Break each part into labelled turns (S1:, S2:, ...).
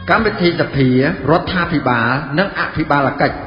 S1: កម្មវិធីសភារដ្ឋាភិបាលនិងអភិបាលកិច្ច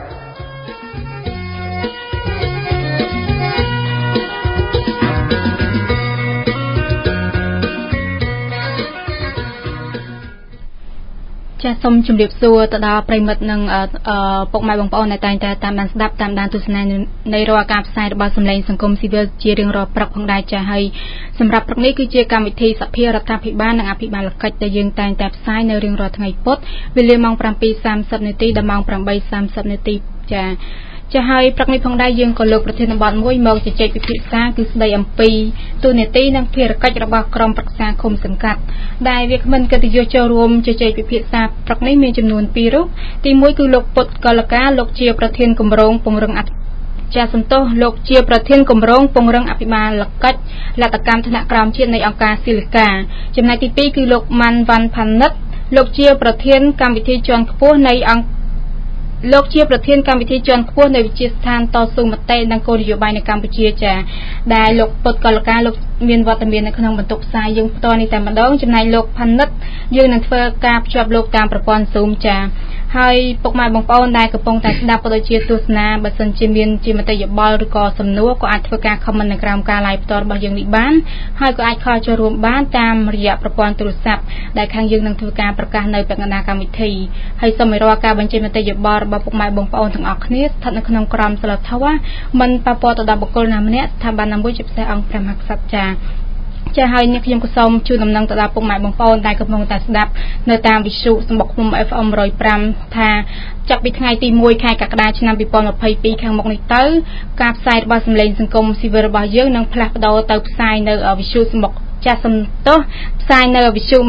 S2: ចាសសូមជម្រាបសួរទៅដល់ប្រិមិត្តនិងពុកម៉ែបងប្អូនដែលតែងតែតាមដានស្ដាប់តាមដានទស្សនានៃរាល់ការផ្សាយរបស់សម្លេងសង្គមស៊ីវិលជារៀងរាល់ព្រឹកផងដែរចាសហើយសម្រាប់ព្រឹកនេះគឺជាកម្មវិធីសភារដ្ឋាភិបាលនិងអភិបាលកិច្ចដែលយើងតែងតែផ្សាយនៅរៀងរាល់ថ្ងៃពុធវេលាម៉ោង 7:30 នាទីដល់ម៉ោង 8:30 នាទីចាចាហើយព្រឹកនេះផងដែរយើងក៏លើកប្រធានបទមួយមកជជែកពិភាក្សាគឺស្ដីអំពីទូនាទីនិងភារកិច្ចរបស់ក្រុមប្រឹក្សាឃុំសង្កាត់ដែលវាគ្មិនកិត្តិយសចូលរួមជជែកពិភាក្សាព្រឹកនេះមានចំនួន2រូបទី1គឺលោកពុទ្ធកលកាលោកជាប្រធានគម្រោងពង្រឹងចាសន្ទោសលោកជាប្រធានគម្រោងពង្រឹងអភិបាលកិច្ចលទ្ធកម្មថ្នាក់ក្រោមជាតិនៃអង្គការស៊ីលីកាចំណែកទី2គឺលោកម៉ាន់វ៉ាន់ផានិតលោកជាប្រធានកម្មវិធីជាន់ខ្ពស់នៃអង្គលោកជាប្រធានកម្មវិធីជាន់ខ្ពស់នៃវិទ្យាស្ថានតស៊ូមតិនិងគោលនយោបាយនៅកម្ពុជាចាដែលលោកពុទ្ធកលកាលោកមានវត្តមាននៅក្នុងបន្ទប់ផ្សាយយើងផ្ទាល់នេះតែម្ដងចំណែកលោកផានិតយើងនឹងធ្វើការភ្ជាប់លោកតាមប្រព័ន្ធ Zoom ចាហើយពុកម៉ែបងប្អូនដែលកំពុងតែស្ដាប់ក៏ដូចជាទស្សនាបើសិនជាមានជាមតិយោបល់ឬក៏សំណួរក៏អាចធ្វើការ comment នៅក្រោមការ live ផ្ទាល់របស់យើងនេះបានហើយក៏អាចខលចូលរួមបានតាមរយៈប្រព័ន្ធទូរស័ព្ទដែលខាងយើងនឹងធ្វើការប្រកាសនៅពាក់កណ្ដាលកម្មវិធីហើយសូមឲ្យរាល់ការបញ្ចេញមតិយោបល់របស់ពុកម៉ែបងប្អូនទាំងអស់គ្នាស្ថិតនៅក្នុងក្រមសីលធម៌មិនប៉ះពាល់ទៅដល់បុគ្គលណាម្នាក់ស្ថាប័នណាមួយជាពិសេសអង្គព្រះមហាក្សត្រចាហើយនេះខ្ញុំក៏សូមជូនដំណឹងទៅដល់ពុកម៉ែបងប្អូនដែលកំពុងតែស្ដាប់នៅតាមវិទ្យុសំបុកឃុំ FM 105ថាចាប់ពីថ្ងៃទី1ខែកក្កដាឆ្នាំ2022ខាងមុខនេះទៅការផ្សាយរបស់សម្លេងសង្គមស៊ីវិលរបស់យើងនឹងផ្លាស់ប្ដូរទៅផ្សាយនៅវិទ្យុសំបុកចាសសំទោសផ្សាយនៅវិទ្យុ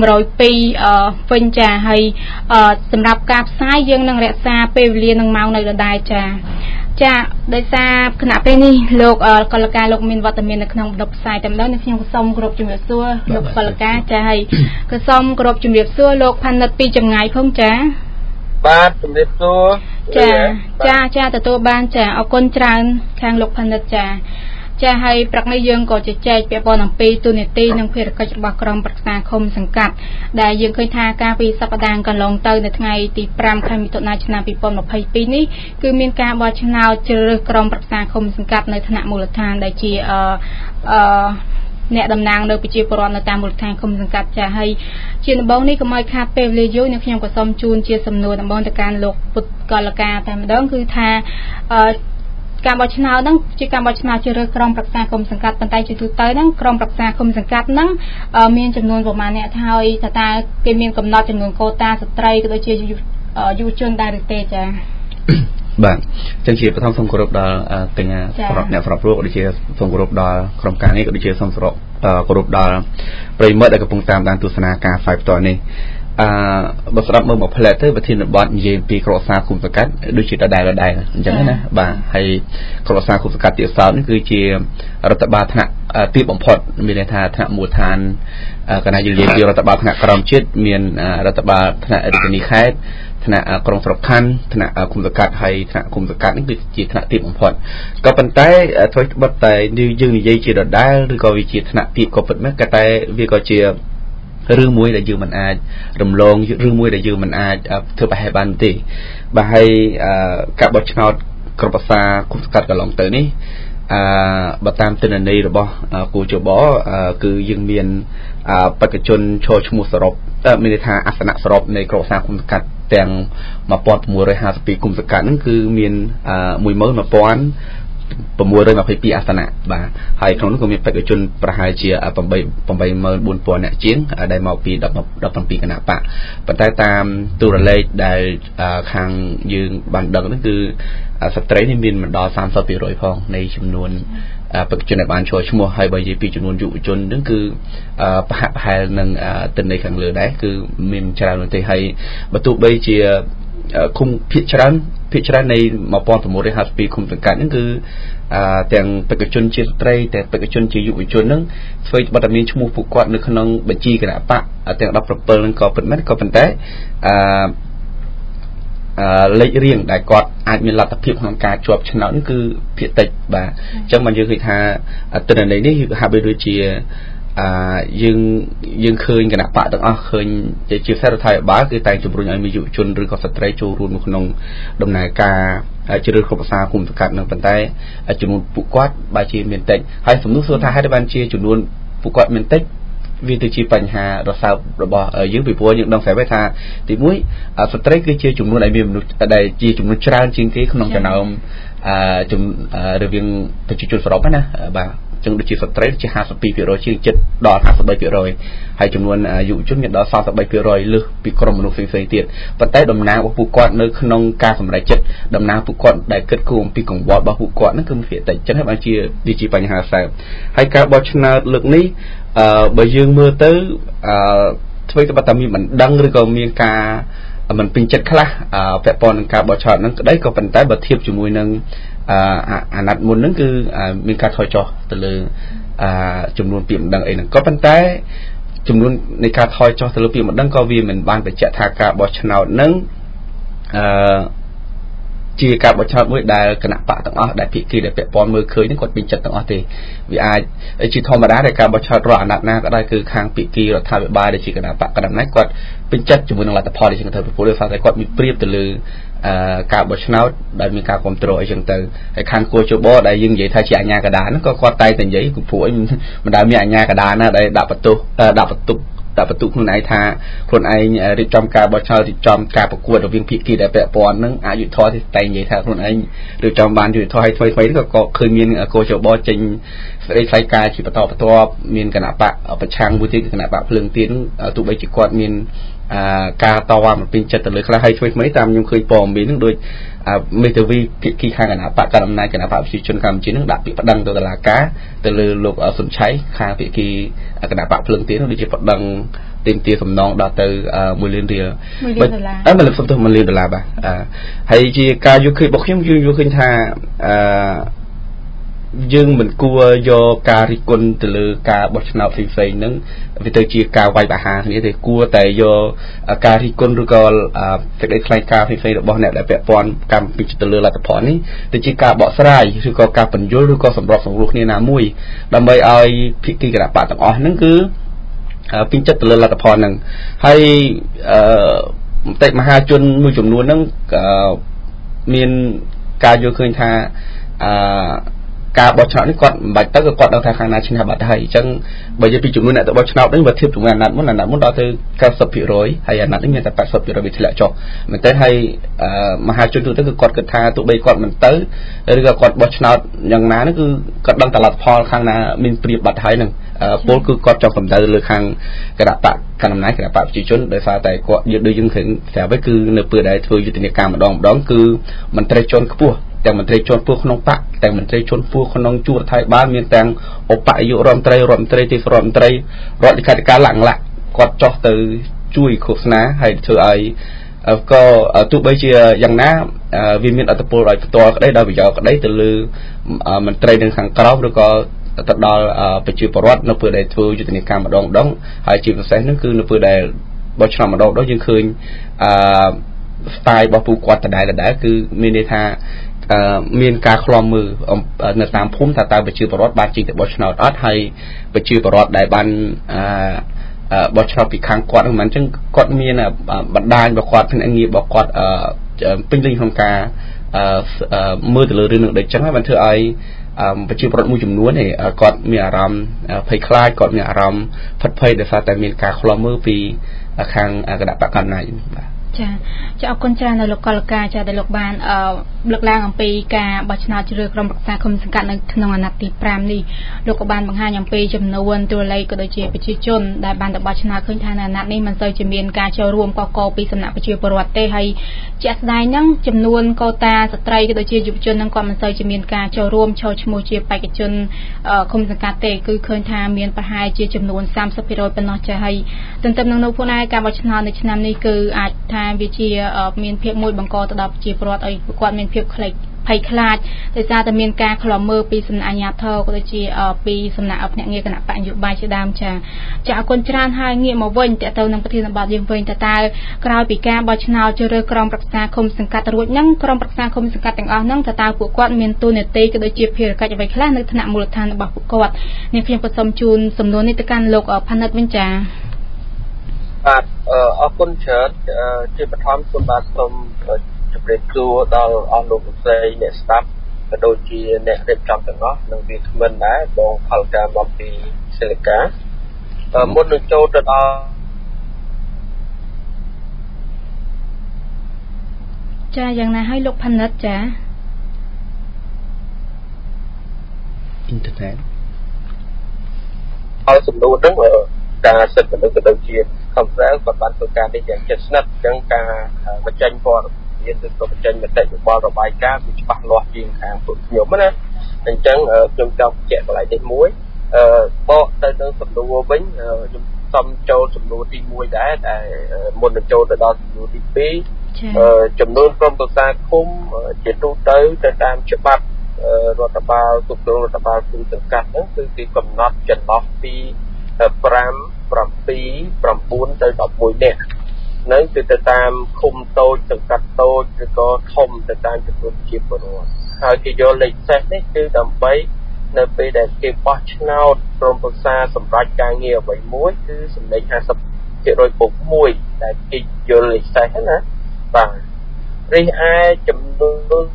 S2: 102វិញចាហើយសម្រាប់ការផ្សាយយើងនឹងរក្សាពេលវេលានិងម៉ោងនៅដដែលចាដោយសារគណៈពេលនេះលោកកលកាលោកមានវត្តមាននៅក្នុងបន្ទប់ផ្សាយតែម្ដងនេះខ្ញុំក៏សូមគោរពជំរាបសួរលោកកលកាចាហើយក៏សូមគោរពជំរាបសួរលោកផានិតពីចម្ងាយផងចា
S3: បាទជំរាបសួរ
S2: ចាទទួលបានចាអរគុណច្រើនខាងលោកផានិតចាហើយព្រឹកនេះយើងក៏ជជែកពាក់ព័ន្ធអំពីទូនាទីនិងភារកិច្ចរបស់ក្រុមប្រឹក្សាឃុំសង្កាត់ដែលយើងឃើញថាការពីសប្តាហ៍កន្លងទៅនៅថ្ងៃទី5ខែមិថុនាឆ្នាំ2022នេះគឺមានការបោះឆ្នោតជ្រើសរើសក្រុមប្រឹក្សាឃុំសង្កាត់នៅថ្នាក់មូលដ្ឋានដែលជាអ្នកតំណាងនៅប្រជាពលរដ្ឋនៅតាមមូលដ្ឋានឃុំសង្កាត់ចាហើយជាដំបូងនេះកុំឲ្យខាតពេលវេលាយូរនេះខ្ញុំក៏សូមជូនជាសំណួរដំបូងទៅកាន់លោកពុទ្ធកលកាតែម្ដងគឺថាការបោះឆ្នោតហ្នឹងជាការបោះឆ្នោតជ្រើសរើសក្រុមប្រឹក្សាឃុំសង្កាត់ប៉ុន្តែជាទូទៅហ្នឹងក្រុមប្រឹក្សាឃុំសង្កាត់ហ្នឹងមានចំនួនប្រមាណអ្នកហើយតើគេមានកំណត់ចំនួនកូតាស្ត្រីក៏ដូចជាយុវជនដែរឬទេចា
S4: បាទចឹងជាបឋមសូមគោរពដល់ទាំងអ្នកស្របរួលក៏ដូចជាសូមគោរពដល់ក្រុមការងារក៏ដូចជាសូមគោរពដល់ប្រិយមិត្តដែលកំពុងតាមដានទស្សនាការផ្សាយផ្ទាល់នេះបើស្ដាប់មើលមកផ្លែទៅប្រធានបទនិយាយពីក្រសាគុំសង្កាត់ដូចជាដដែលអញ្ចឹងណាបាទហើយក្រសាគុំសង្កាត់ទៀតសោតនេះគឺជារដ្ឋបាលថ្នាក់ទាបបំផុតមានន័យថាថ្នាក់មូលដ្ឋានកណ្ដាលយើងនិយាយពីរដ្ឋបាលថ្នាក់ក្រមជាតិមានរដ្ឋបាលថ្នាក់រាជធានីខេត្តថ្នាក់ក្រុងស្រុកខណ្ឌថ្នាក់គុំសង្កាត់ហើយថ្នាក់គុំសង្កាត់នេះគឺជាថ្នាក់ទាបបំផុតក៏ប៉ុន្តែធ្វើបិទតែយើងនិយាយជាដដែលឬក៏វាជាថ្នាក់ទាបក៏ពិតមែនក៏តែវាក៏ជារឿងមួយដែលយើងមិនអាចរំលងរឿងមួយដែលយើងមិនអាចធ្វើប្រហែលបានទេបាទហើយការបោះឆ្នោតក្រុមប្រឹក្សាគុំសង្កាត់កន្លងទៅនេះបើតាមទិន្នន័យរបស់គូជបគឺយើងមានបេក្ខជនឈរឈ្មោះសរុបមានន័យថាអាសនៈសរុបនៃក្រុមប្រឹក្សាគុំសង្កាត់ទាំង1652គុំសង្កាត់ហ្នឹងគឺមាន11622អាសនៈបាទហើយក្នុងនោះក៏មានបេក្ខជនប្រហែលជា84000អ្នកជាងដែលមកពី17គណៈបកប៉ុន្តែតាមទូរលេខដែលខាងយើងបានដឹងហ្នឹងគឺស្ត្រីនេះមានមិនដល់ 30% ផងនៃចំនួនបេក្ខជនដែលបានចូលឈ្មោះហើយបើនិយាយពីចំនួនយុវជនហ្នឹងគឺប្រហាក់ប្រហែលនឹងទិន្នន័យខាងលើដែរគឺមានច្រើនទេហើយបើទោះបីជាគុំភាគច្រើននៃ1652គុំសង្កាត់ហ្នឹងគឺទាំងបេក្ខជនជាស្ត្រីតែបេក្ខជនជាយុវជនហ្នឹងធ្វើបទមានឈ្មោះពួកគាត់នៅក្នុងបញ្ជីគណៈបកទាំង17ហ្នឹងក៏ពិតមែនក៏ប៉ុន្តែលេខរៀងដែលគាត់អាចមានលទ្ធភាពក្នុងការជាប់ឆ្នោតនេះគឺភាគតិចបាទអញ្ចឹងបានយើងឃើញថាទិន្នន័យនេះហាក់បីដូចជាយើងឃើញគណៈបកទាំងអស់ឃើញជាសាររដ្ឋាភិបាលគឺតែងជំរុញឲ្យមានយុវជនឬក៏ស្ត្រីចូលរួមក្នុងដំណើរការជ្រើសរើសក្រុមប្រឹក្សាគុំសង្កាត់នឹងប៉ុន្តែចំនួនពួកគាត់បែរជាមានតិចហើយសំណួរសួរថាហេតុបានជាចំនួនពួកគាត់មានតិចវាទៅជាបញ្ហារសើបរបស់យើងពីព្រោះយើងដឹងស្រាប់ថាទី1ស្ត្រីគឺជាចំនួនដែលមានមនុស្សដែលជាចំនួនច្រើនជាងគេក្នុងចំណោមរវាងប្រជាជនសរុបណាបាទចឹងដូចជាស្ត្រីជា 52% ជាងចិត្តដល់ 53% ហើយចំនួនយុវជនមានដល់ 43% លើសពីក្រុមមនុស្សផ្សេងៗទៀតប៉ុន្តែតំណាងរបស់ពួកគាត់នៅក្នុងការសម្រេចចិត្តតំណាងពួកគាត់ដែលគិតគូរអំពីកង្វល់របស់ពួកគាត់ហ្នឹងគឺភាគតិចចឹងហើយបានជាបញ្ហាសើបហើយការបោះឆ្នោតលើកនេះបើយើងមើលទៅធ្វើទៅបើតាមានមិនដឹងឬក៏មានការមិនពេញចិត្តខ្លះពាក់ព័ន្ធនឹងការបោះឆ្នោតហ្នឹងក្តីក៏ប៉ុន្តែបើធៀបជាមួយនឹងអាណត្តិមុនហ្នឹងគឺមានការថយចុះទៅលើចំនួនពាក្យមិនដឹងអីហ្នឹងក៏ប៉ុន្តែចំនួននៃការថយចុះទៅលើពាក្យមិនដឹងក៏វាមិនបានបញ្ជាក់ថាការបោះឆ្នោតហ្នឹងជាការបោះឆ្នោតមួយដែលគណៈបកទាំងអស់ដែលភាគីដែលពាក់ព័ន្ធមើលឃើញហ្នឹងគាត់ពេញចិត្តទាំងអស់ទេវាអាចជាធម្មតាដែលការបោះឆ្នោតរាល់អាណត្តិណាក៏ដោយគឺខាងភាគីរដ្ឋាភិបាលដែលជាគណៈបកកណ្ដាលអំណាចគាត់ពេញចិត្តជាមួយនឹងលទ្ធផលដែលជាទៅប្រពន្ធដោយសារតែគាត់មានប្រៀបទៅលើការបោះឆ្នោតដែលមានការគ្រប់គ្រងអីចឹងទៅហើយខាងគូជបដែលយើងនិយាយថាជាអាជ្ញាកណ្ដាលហ្នឹងក៏គាត់តែនិយាយព្រោះអីមិនដែលមានអាជ្ញាកណ្ដាលណាដែលដាក់បន្ទុកខ្លួនឯងថាខ្លួនឯងរៀបចំការបោះឆ្នោតរៀបចំការប្រកួតរវាងភាគីដែលពាក់ព័ន្ធនឹងអយុធធម៌ទេតែនិយាយថាខ្លួនឯងរៀបចំបានយុទ្ធធម៌ឲ្យថ្មីៗក៏ឃើញមានគោចបចេញស្ដីថ្លៃការជាបន្តបន្ទាប់មានគណៈបកប្រឆាំងមួយទៀតគណៈបកភ្លើងទៀនទោះបីជាគាត់មានការតវ៉ាមិនពេញចិត្តទៅលើខ្លះហើយថ្មីៗតាមខ្ញុំឃើញព័ត៌មាននឹងដូចមេធាវីភាគីខាងគណៈបកកណ្ដាលអំណាចគណៈបកប្រជាជនកម្ពុជានឹងដាក់ពាក្យប្តឹងទៅតុលាការទៅលើលោកសុនឆៃខាងភាគីគណៈបកភ្លើងទៀនដូចជាប្តឹងទាមទារសំណងដល់ទៅ1 លានរៀលមិនលើកសំទោស1 លានដុល្លារបាទហើយជាការយល់ឃើញរបស់ខ្ញុំយល់ឃើញថាយើងមិនគួរយកការរិះគន់ទៅលើការបោះឆ្នោតផ្សេងៗហ្នឹងវាទៅជាការវាយប្រហារគ្នាទេគួរតែយកការរិះគន់ឬក៏សេចក្តីថ្លែងការណ៍ផ្សេងៗរបស់អ្នកដែលពាក់ព័ន្ធកម្មវិធីទៅលើលទ្ធផលនេះទៅជាការបកស្រាយឬក៏ការបញ្យល់ឬក៏សម្របសម្រួលគ្នាណាមួយដើម្បីឲ្យភាគីគណៈបកទាំងអស់ហ្នឹងគឺពេញចិត្តទៅលើលទ្ធផលហ្នឹងហើយមតិមហាជនមួយចំនួនហ្នឹងមានការយល់ឃើញថាការបោះឆ្នោតនេះគាត់មិនបាច់ទៅគាត់ដឹងថាខាងណាឈ្នះបាត់ហើយអញ្ចឹងបើនិយាយពីចំនួនអ្នកទៅបោះឆ្នោតនេះបើធៀបជាមួយអាណត្តិមុនដល់ទៅ 90% ហើយអាណត្តិនេះមានតែ 80% វាធ្លាក់ចុះមែនទេហើយមហាជនទូទៅគឺគាត់គិតថាទោះបីគាត់មិនទៅឬក៏គាត់បោះឆ្នោតយ៉ាងណានេះគឺគាត់ដឹងតែលទ្ធផលខាងណាមានព្រៀបបាត់ហើយនឹងពលគឺគាត់ចង់សម្ដៅលើខាងគណៈបកកណ្ដាលអំណាចគណៈបកប្រជាជនដោយសារតែគាត់ដូចយើងឃើញស្រាប់គឺនៅពេលដែលធ្វើយុទ្ធនាការម្ដងគឺមន្ត្រីជាន់ខ្ពស់ទាំងមន្ត្រីជាន់ខ្ពស់ក្នុងបកទាំងមន្ត្រីជាន់ខ្ពស់ក្នុងជួររដ្ឋាភិបាលមានទាំងឧបនាយករដ្ឋមន្ត្រីទេសរដ្ឋមន្ត្រីរដ្ឋលេខាធិការឡើងគាត់ចោះទៅជួយឃោសនាហើយធ្វើឲ្យក៏ទោះបីជាយ៉ាងណាវាមានអត្តពលឲ្យផ្ទាល់ក្តីដោយប្រយោជន៍ក្តីទៅលើមន្ត្រីនៅខាងក្រៅឬក៏ទៅដល់ប្រជាពលរដ្ឋនៅពេលដែលធ្វើយុទ្ធនាការម្ដងហើយជាពិសេសនោះគឺនៅពេលដែលបោះឆ្នោតម្ដងយើងឃើញស្ទាយរបស់ពួកគាត់ដដែលគឺមានន័យថាមានការខ្លំមើលនៅតាមភូមិថាតើប្រជាពលរដ្ឋបានជិះទៅបោះឆ្នោតអត់ហើយប្រជាពលរដ្ឋដែលបានបោះឆ្នោតពីខាងគាត់ហ្នឹងមិនអញ្ចឹងគាត់មានបណ្ដាញរបស់គាត់ភ្នាក់ងាររបស់គាត់ពេញលេញក្នុងការមើលទៅលើរឿងនឹងដូចចឹងហើយបានធ្វើឲ្យប្រជាពលរដ្ឋមួយចំនួនគាត់មានអារម្មណ៍ភ័យខ្លាចគាត់មានអារម្មណ៍ផិតភ័យដោយសារតែមានការខ្លំមើលពីខាងគណៈបកកណ្ដាលបាទ
S2: ចាអរគុណច្រើនដល់លោកកលការចាដែលលោកបានលើកឡើងអំពីការបោះឆ្នោតជ្រើសរើសក្រុមប្រឹក្សាគុំសង្កាត់នៅក្នុងអាណត្តិទី5នេះលោកក៏បានបង្ហាញអំពីចំនួនតួលេខក៏ដូចជាប្រជាជនដែលបានទៅបោះឆ្នោតឃើញថានៅអាណត្តិនេះមិនសូវជាមានការចូលរួមកកពីសំណាក់ប្រជាពលរដ្ឋទេហើយជាក់ស្ដែងហ្នឹងចំនួនកូតាស្ត្រីក៏ដូចជាយុវជនហ្នឹងគាត់មិនសូវជាមានការចូលរួមចូលឈ្មោះជាបេក្ខជនគុំសង្កាត់ទេគឺឃើញថាមានប្រហែលជាចំនួន 30% ប៉ុណ្ណោះចាហើយទន្ទឹមនឹងនោះផងដែរការបោះឆ្នោតនៅឆ្នាំនេះគឺអាចថាវាជាមានភាពមួយបង្កទៅដល់ប្រជាពលរដ្ឋឲ្យគាត់មានភាពភ័យខ្លាចដោយសារតែមានការខ្លំមើលពីសំណាក់អាជ្ញាធរក៏ដូចជាពីសំណាក់ភ្នាក់ងារគណៈបកនយោបាយជាដើមចាអរគុណច្រើនហើយងាកមកវិញតទៅនឹងប្រធានបទយើងវិញតើក្រោយពីការបោះឆ្នោតជ្រើសរើសក្រុមប្រឹក្សាឃុំសង្កាត់រួចហ្នឹងក្រុមប្រឹក្សាឃុំសង្កាត់ទាំងអស់ហ្នឹងតើពួកគាត់មានតួនាទីក៏ដូចជាភារកិច្ចអ្វីខ្លះនៅថ្នាក់មូលដ្ឋានរបស់ពួកគាត់នេះខ្ញុំក៏សូមជូនសំណួរនេះទៅកាន់លោកផានិតវិញចា
S3: បាទអរគុណច្រើនជាបឋមសូមបាទសូមជម្រាបសួរដល់អស់លោកលោកស្រីអ្នកស្ដាប់ក៏ដូចជាអ្នករៀបចំទាំងអស់និងវាគ្មិនដែរបងផលការមកពីសិលកាមុននឹងចូលទៅដល់
S2: ចាយ៉ាងណាហើយលោកផានិតចា
S4: អ៊ីនធឺណិត
S3: ហើយសំណួរហ្នឹងការសិទ្ធិមនុស្សក៏ដូចជាខំប្រឹងគាត់បានធ្វើការនេះយ៉ាងជិតស្និទ្ធអញ្ចឹងការបញ្ចេញព័ត៌មានឬក៏បញ្ចេញមតិយោបល់របាយការណ៍វាច្បាស់លាស់ជាងខាងពួកខ្ញុំណាអញ្ចឹងខ្ញុំចង់បញ្ជាក់កន្លែងនេះមួយបកទៅនឹងសំណួរវិញខ្ញុំសូមចូលសំណួរទី1ដែរតែមុននឹងចូលទៅដល់សំណួរទី2ចំនួនក្រុមប្រឹក្សាឃុំជាទូទៅតាមច្បាប់រដ្ឋបាលគ្រប់គ្រងរដ្ឋបាលគឺសង្កាត់ហ្នឹងគឺគេកំណត់ចន្លោះពី5 7 9ទៅ11នាក់នឹងគឺទៅតាមឃុំតូចសង្កាត់តូចឬក៏ធំទៅតាមចំនួនជាពលរដ្ឋហើយគេយកលេខសេសនេះគឺដើម្បីនៅពេលដែលគេបោះឆ្នោតក្រុមប្រឹក្សាសម្រាប់ការងារអ្វីមួយគឺសម្លេង 50% ពុក1ដែលគេយកលេខសេសណាបាទរីឯចំនួន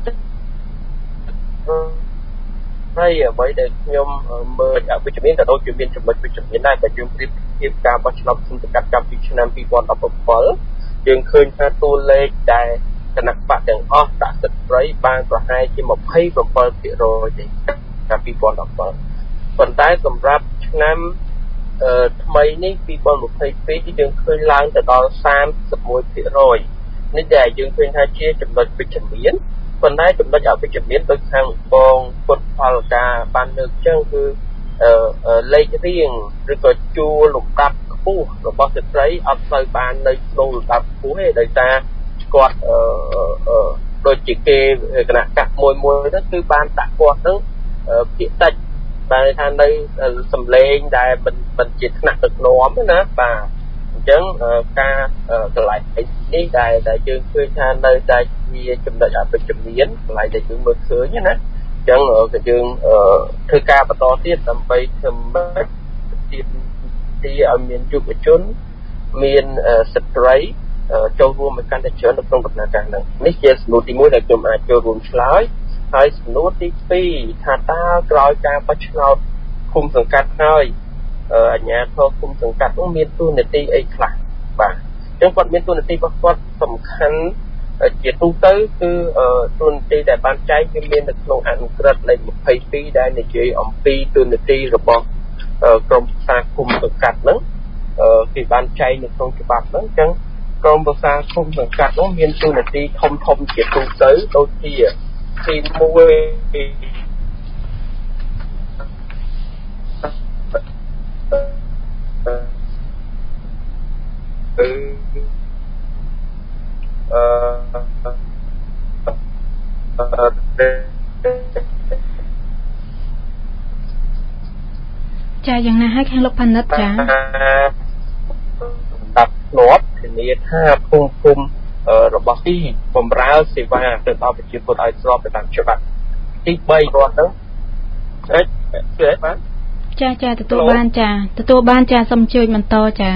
S3: ហើយអ្វីដែលខ្ញុំមើលវិជ្ជមានក៏ដូចជាមានចំណុចវិជ្ជមានដែរតែយើងប្រៀបធៀបការបោះឆ្នោតសង្កាត់កាលពីឆ្នាំ2017យើងឃើញថាតួលេខដែលគណៈបកទាំងអស់ដាក់សិទ្ធិស្រីបានប្រហែលជា 27% ទេកាលពី2017ប៉ុន្តែសម្រាប់ឆ្នាំថ្មីនេះ2022យើងឃើញឡើងទៅដល់ 31% នេះដែលយើងឃើញថាជាចំណុចវិជ្ជមានប៉ុន្តែចំណុចអវិជ្ជមានដូចខាងបងពុទ្ធផលការបានលើកចឹងគឺលេខរៀងឬក៏ជួរលំដាប់ខ្ពស់របស់ស្ត្រីអត់សូវបាននៅក្នុងលំដាប់ខ្ពស់ទេដោយសារគាត់ដូចជាគេគណៈកាក់មួយទៅគឺបានដាក់គាត់នឹងភាគតិចបានថានៅសម្លេងដែលមិនជាថ្នាក់ដឹកនាំណាបាទអញ្ចឹងការកន្លែងនេះដែលយើងឃើញថានៅតែជាចំណុចអវិជ្ជមានកន្លែងដែលយើងមើលឃើញណាអញ្ចឹងក៏យើងធ្វើការបន្តទៀតដើម្បីធ្វើឲ្យមានយុវជនមានស្ត្រីចូលរួមឲ្យកាន់តែច្រើននៅក្នុងដំណើរការនេះនេះជាសំណួរទី1ដែលខ្ញុំអាចចូលរួមឆ្លើយហើយសំណួរទី2ថាតើក្រោយការបោះឆ្នោតឃុំសង្កាត់ហើយអាជ្ញាធរឃុំសង្កាត់នោះមានតួនាទីអីខ្លះបាទអញ្ចឹងគាត់មានតួនាទីរបស់គាត់សំខាន់ជាទូទៅគឺតួនាទីដែលបានចែងគឺមាននៅក្នុងអនុក្រឹត្យលេខ22ដែលនិយាយអំពីតួនាទីរបស់ក្រុមប្រឹក្សាឃុំសង្កាត់ហ្នឹងគេបានចែងនៅក្នុងច្បាប់ហ្នឹងអញ្ចឹងក្រុមប្រឹក្សាឃុំសង្កាត់នោះមានតួនាទីធំជាទូទៅដូចជាទី
S2: ចាយ៉ាងណាហើយខាងលោកផានិតចា
S3: ដាក់ធ្លាប់ធានាថាភូមិឃុំរបស់ទីបម្រើសេវាទៅដល់ប្រជាពលរដ្ឋឲ្យស្របទៅតាមច្បាប់ទី3គាត់ទៅជឿបាន
S2: ចាទទួលបានចាសូមជួយបន្តចា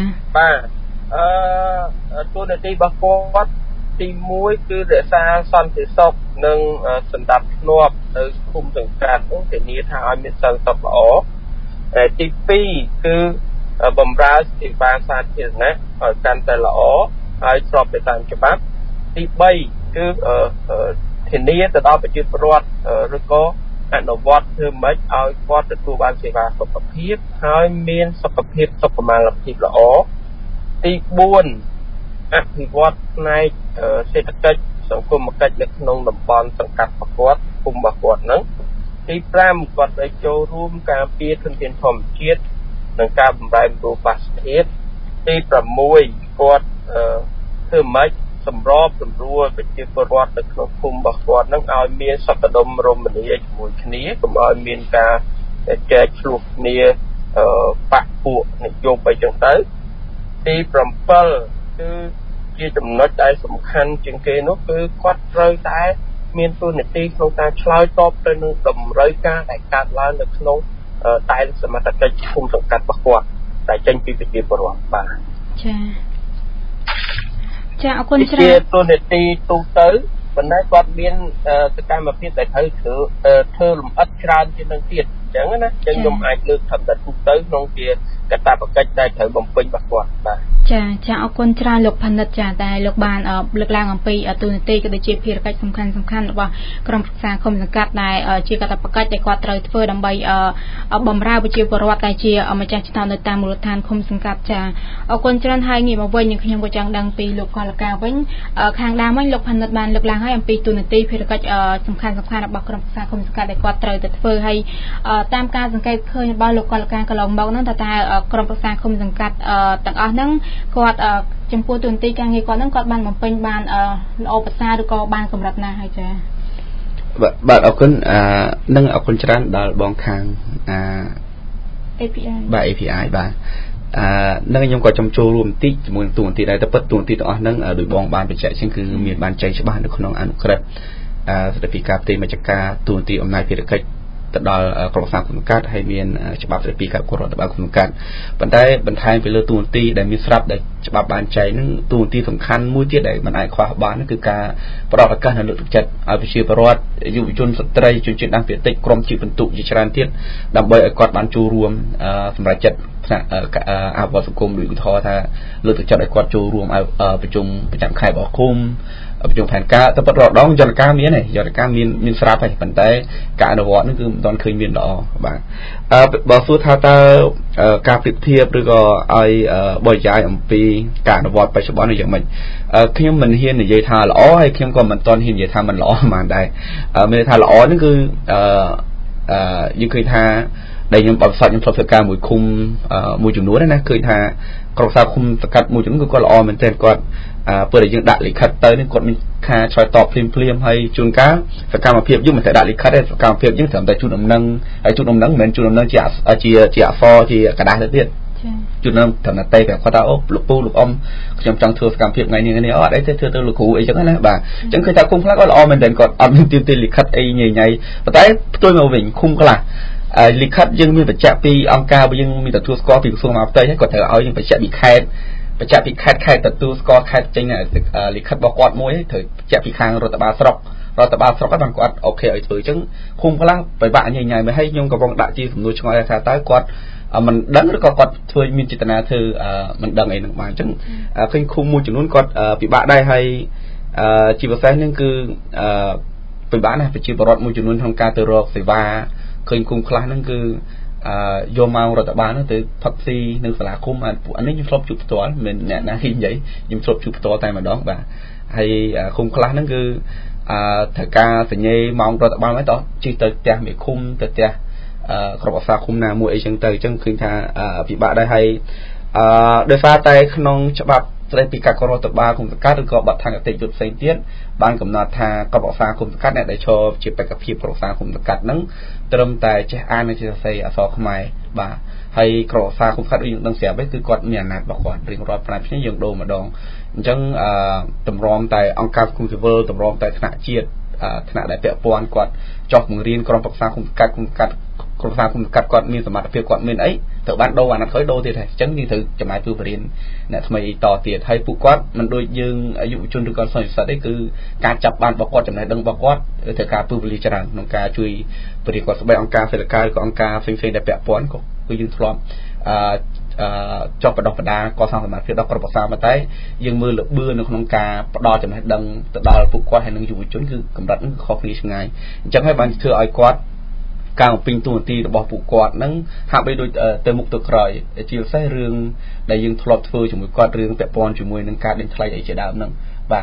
S3: បាទតួនាទីរបស់គាត់ទី1គឺរក្សាសន្តិសុខនិងសណ្ដាប់ធ្នាប់នៅឃុំសង្កាត់នោះធានាថាឲ្យមានសន្តិសុខល្អទី2គឺបម្រើសេវាសាធារណៈឲ្យកាន់តែល្អហើយស្របទៅតាមច្បាប់ទី3គឺធានាទៅដល់ប្រជាពលរដ្ឋឬក៏អនុវត្តធ្វើម៉េចឲ្យគាត់ទទួលបានសេវាសុខភាពហើយមានសុខភាពសុខុមាលភាពល្អទី4អភិវឌ្ឍផ្នែកសេដ្ឋកិច្ចសង្គមគិច្ចនៅក្នុងតំបន់សង្កាត់របស់គាត់ភូមិរបស់គាត់ហ្នឹងទី5គាត់ได้ចូលរួមការពារធនធានធម្មជាតិនិងការបម្រែបម្រួលបាតុធាតុទី6គាត់ធ្វើម៉េចសម្របសម្រួលប្រជាពលរដ្ឋនៅក្នុងភូមិរបស់គាត់នឹងឲ្យមានសុខដុមរមនាជាមួយគ្នាកុំឲ្យមានការចែកឆ្លោះគ្នាបាក់ពួកនិយមអីចឹងទៅទី7គឺជាចំណុចដែលសំខាន់ជាងគេនោះគឺគាត់ត្រូវតែមានទូនាទីក្នុងការឆ្លើយតបទៅនឹងតម្រូវការដែលកើតឡើងនៅក្នុងតែលសមត្ថកិច្ចភូមិសង្កាត់របស់គាត់ដែលចេញពីប្រជាពលរដ្ឋបាទ
S2: ចាអរគុណច្រើន
S3: ជាទូនាទីទូទៅប៉ុន្តែគាត់មានសកម្មភាពដែលត្រូវធ្វើលម្អិតច្រើនជាងនឹងទៀតអញ្ចឹងណាអញ្ចឹងខ្ញុំអាចលើកថាទូទៅក្នុងជាកាតព្វកិច្ចដែលត្រូវបំពេញរបស់គាត់បាទ
S2: ចាអរគុណច្រើនលោកផានិតចាតែលោកបានលើកឡើងអំពីទូនាទីក៏ដូចជាភារកិច្ចសំខាន់របស់ក្រុមប្រឹក្សាឃុំសង្កាត់ដែលជាកាតព្វកិច្ចដែលគាត់ត្រូវធ្វើដើម្បីបម្រើប្រជាពលរដ្ឋដែលជាម្ចាស់ឆ្នោតនៅតាមមូលដ្ឋានឃុំសង្កាត់ចាអរគុណច្រើនហើយងាកមកវិញខ្ញុំក៏ចង់ដឹងពីលោកកលកាវិញខាងដើមវិញលោកផានិតបានលើកឡើងហើយអំពីទូនាទីភារកិច្ចសំខាន់របស់ក្រុមប្រឹក្សាឃុំសង្កាត់ដែលគាត់ត្រូវទៅធ្វើហើយតាមការសង្កេតឃើញរបស់លោកកលកាកន្លងមកហ្នឹងតើក្រុមប្រឹក្សាឃុំសង្កាត់ទាំងអស់ហ្នឹងគាត់ចំពោះទូនាទីការងារគាត់ហ្នឹងគាត់បានបំពេញបានល្អប្រសើរឬក៏បានកម្រិតណាហើយចា
S4: បាទអរគុណនឹងអរគុណច្រើនដល់បងខាង
S2: API
S4: បាទ API បាទនឹងខ្ញុំក៏ចំចូលរួមបន្តិចជាមួយទូនាទីដែរតែពិតទូនាទីទាំងអស់ហ្នឹងដោយបងបានបញ្ជាក់ជាងគឺមានបានចែងច្បាស់នៅក្នុងអនុក្រឹត្យស្តីពីការផ្ទេរមជ្ឈការទូនាទីអំណាចភារកិច្ចទៅដល់ក្រុមប្រឹក្សាឃុំសង្កាត់ហើយមានច្បាប់ស្តីពីការគោរពរបស់ឃុំសង្កាត់ប៉ុន្តែបន្ថែមពីលើទូនាទីដែលមានស្រាប់ដែលច្បាប់បានចែងហ្នឹងទូនាទីសំខាន់មួយទៀតដែលមិនអាចខ្វះបានគឺការផ្ដល់ឱកាសនិងលើកទឹកចិត្តឲ្យប្រជាពលរដ្ឋយុវជនស្ត្រីជនជាតិដើមភាគតិចក្រុមជីវបន្ទុកជាច្រើនទៀតដើម្បីឲ្យគាត់បានចូលរួមសម្រាប់ចិត្តអភិវឌ្ឍសង្គមដោយឧទាហរណ៍ថាលើកទឹកចិត្តឲ្យគាត់ចូលរួមឲ្យប្រជុំប្រចាំខែរបស់ឃុំប្រជុំផែនការតែប៉ុតរដងយន្តការមានយន្តការមានស្រាប់ហើយប៉ុន្តែការអនុវត្តនឹងគឺមិនទាន់ឃើញមានល្អបាទបើសួរថាតើការប្រៀបធៀបឬក៏ឲ្យបរិយាយអំពីការអនុវត្តបច្ចុប្បន្ននេះយ៉ាងម៉េចខ្ញុំមិនហ៊ាននិយាយថាល្អហើយខ្ញុំក៏មិនទាន់ហ៊ាននិយាយថាមិនល្អហ្មងដែរមានន័យថាល្អហ្នឹងគឺយើងឃើញថាដែលខ្ញុំបបផ្សោតខ្ញុំធ្លាប់ធ្វើការមួយឃុំមួយចំនួនណាឃើញថាក្រុមសាឃុំសង្កាត់មួយចំនួនគឺគាត់ល្អមែនទែនគាត់ពេលដែលយើងដាក់លិខិតទៅនេះគាត់មានការឆ្លើយតបភ្លាមហើយជួនកាលសកម្មភាពយើងមិនតែដាក់លិខិតទេសកម្មភាពយើងត្រឹមតែជូនដំណឹងហើយជូនដំណឹងមិនមែនជូនដំណឹងជាអក្សរជាกระดาษទៅទៀតជូនដំណឹងត្រឹមតែប្រាប់គាត់ថាអូលោកពូលោកអ៊ំខ្ញុំចង់ធ្វើសកម្មភាពថ្ងៃនេះអត់អីទេធ្វើទៅលោកគ្រូអីចឹងណាបាទអញ្ចឹងឃើញថាឃុំខ្លះគាត់ល្អមែនទែនគាត់អត់មានទីលិខិតអីញ៉ៃប៉ុន្តែផ្ទុយមកវិញឃុំខ្លះលិខិតយើងមានបញ្ជាក់ពីអង្គការយើងមានទទួលស្គាល់ពីក្រសួងមហាផ្ទៃហើយគាត់ត្រូវឲ្យយើងបញ្ជាក់ពីខេត្តទទួលស្គាល់ខេត្តចេញលិខិតរបស់គាត់មួយត្រូវបញ្ជាក់ពីខាងរដ្ឋបាលស្រុកគាត់បានគាត់អូខេឲ្យធ្វើអញ្ចឹងឃុំខ្លះពិបាកញ៉ៃមកហើយខ្ញុំកំពុងដាក់ជាសំណួរឆ្ងល់ថាតើគាត់មិនដឹងឬក៏គាត់ធ្វើមានចេតនាធ្វើមិនដឹងអីនឹងបានអញ្ចឹងឃើញឃុំមួយចំនួនគាត់ពិបាកដែរហើយជាពិសេសនឹងគឺពិបាកណាស់ប្រជាពលរដ្ឋមួយចំនួនក្នុងការទៅរកសេវាឃើញគុំខ្លះហ្នឹងគឺយកមករដ្ឋបាលហ្នឹងទៅផឹកស៊ីនៅសាលាឃុំពួកនេះខ្ញុំធ្លាប់ជួបផ្ទាល់មិនអ្នកណាហ៊ាននិយាយខ្ញុំធ្លាប់ជួបផ្ទាល់តែម្ដងបាទហើយឃុំខ្លះហ្នឹងគឺត្រូវការសញ្ញេម៉ោងរដ្ឋបាលហ្នឹងតោះជិះទៅផ្ទះមេឃុំទៅផ្ទះក្រុមអាសាឃុំណាមួយអីចឹងទៅអញ្ចឹងឃើញថាពិបាកដែរហើយដោយសារតែក្នុងច្បាប់ស្តីពីការគោរពរដ្ឋបាលគុំសង្កាត់ឬក៏បទដ្ឋានគតិយុត្តផ្សេងទៀតបានកំណត់ថាក្រុមប្រឹក្សាគុំសង្កាត់អ្នកដែលឈរជាបេក្ខភាពប្រឹក្សាគុំសង្កាត់ហ្នឹងត្រឹមតែចេះអាននិងចេះសរសេរអក្សរខ្មែរបាទហើយក្រុមប្រឹក្សាគុំសង្កាត់ដូចយើងដឹងស្រាប់ហើយគឺគាត់មានអំណាចរបស់គាត់រៀងរាល់5ឆ្នាំយើងដូរម្ដងអញ្ចឹងតម្រាំតែអង្គការគុំស៊ីវិលតម្រាំតែថ្នាក់ជាតិថ្នាក់ដែលពាក់ព័ន្ធគាត់ចោះបង្រៀនក្រុមប្រឹក្សាគុំសង្កាត់ក្រុមប្រឹក្សាគុំសង្កាត់គាត់មានសមត្ថភាពគាត់មានអីត្រូវបានដូរអាណត្តិក្រោយដូរទៀតហើយអញ្ចឹងយើងត្រូវចំណាយពេលបរៀនអ្នកថ្មីតទៀតហើយពួកគាត់មិនដូចយើងយុវជនឬក៏សន្តិសិទ្ធិទេគឺការចាប់បានរបស់គាត់ចំណេះដឹងរបស់គាត់ត្រូវការពេលវេលាច្រើនក្នុងការជួយបរិយាគាត់ស្បែកអង្គការសេដ្ឋកិច្ចឬក៏អង្គការផ្សេងៗដែលពាក់ព័ន្ធក៏គឺយើងធ្លាប់ចុះបដោះបដាកសាងសមត្ថភាពដល់ក្រុមប្រឹក្សាមកតែយើងមើលលបឿននៅក្នុងការផ្ដល់ចំណេះដឹងទៅដល់ពួកគាត់ហើយនឹងយុវជនគឺកម្រិតនឹងខុសគ្នាឆ្ងាយអញ្ចឹងហើយបានធ្វើឲ្យគាត់ការបំពេញតួនាទីរបស់ពួកគាត់នឹងហាក់បីដូចទៅមុខទៅក្រោយជាពិសេសរឿងដែលយើងធ្លាប់ធ្វើជាមួយគាត់រឿងពាក់ព័ន្ធជាមួយនឹងការដេញថ្លៃអីជាដើមហ្នឹងបាទ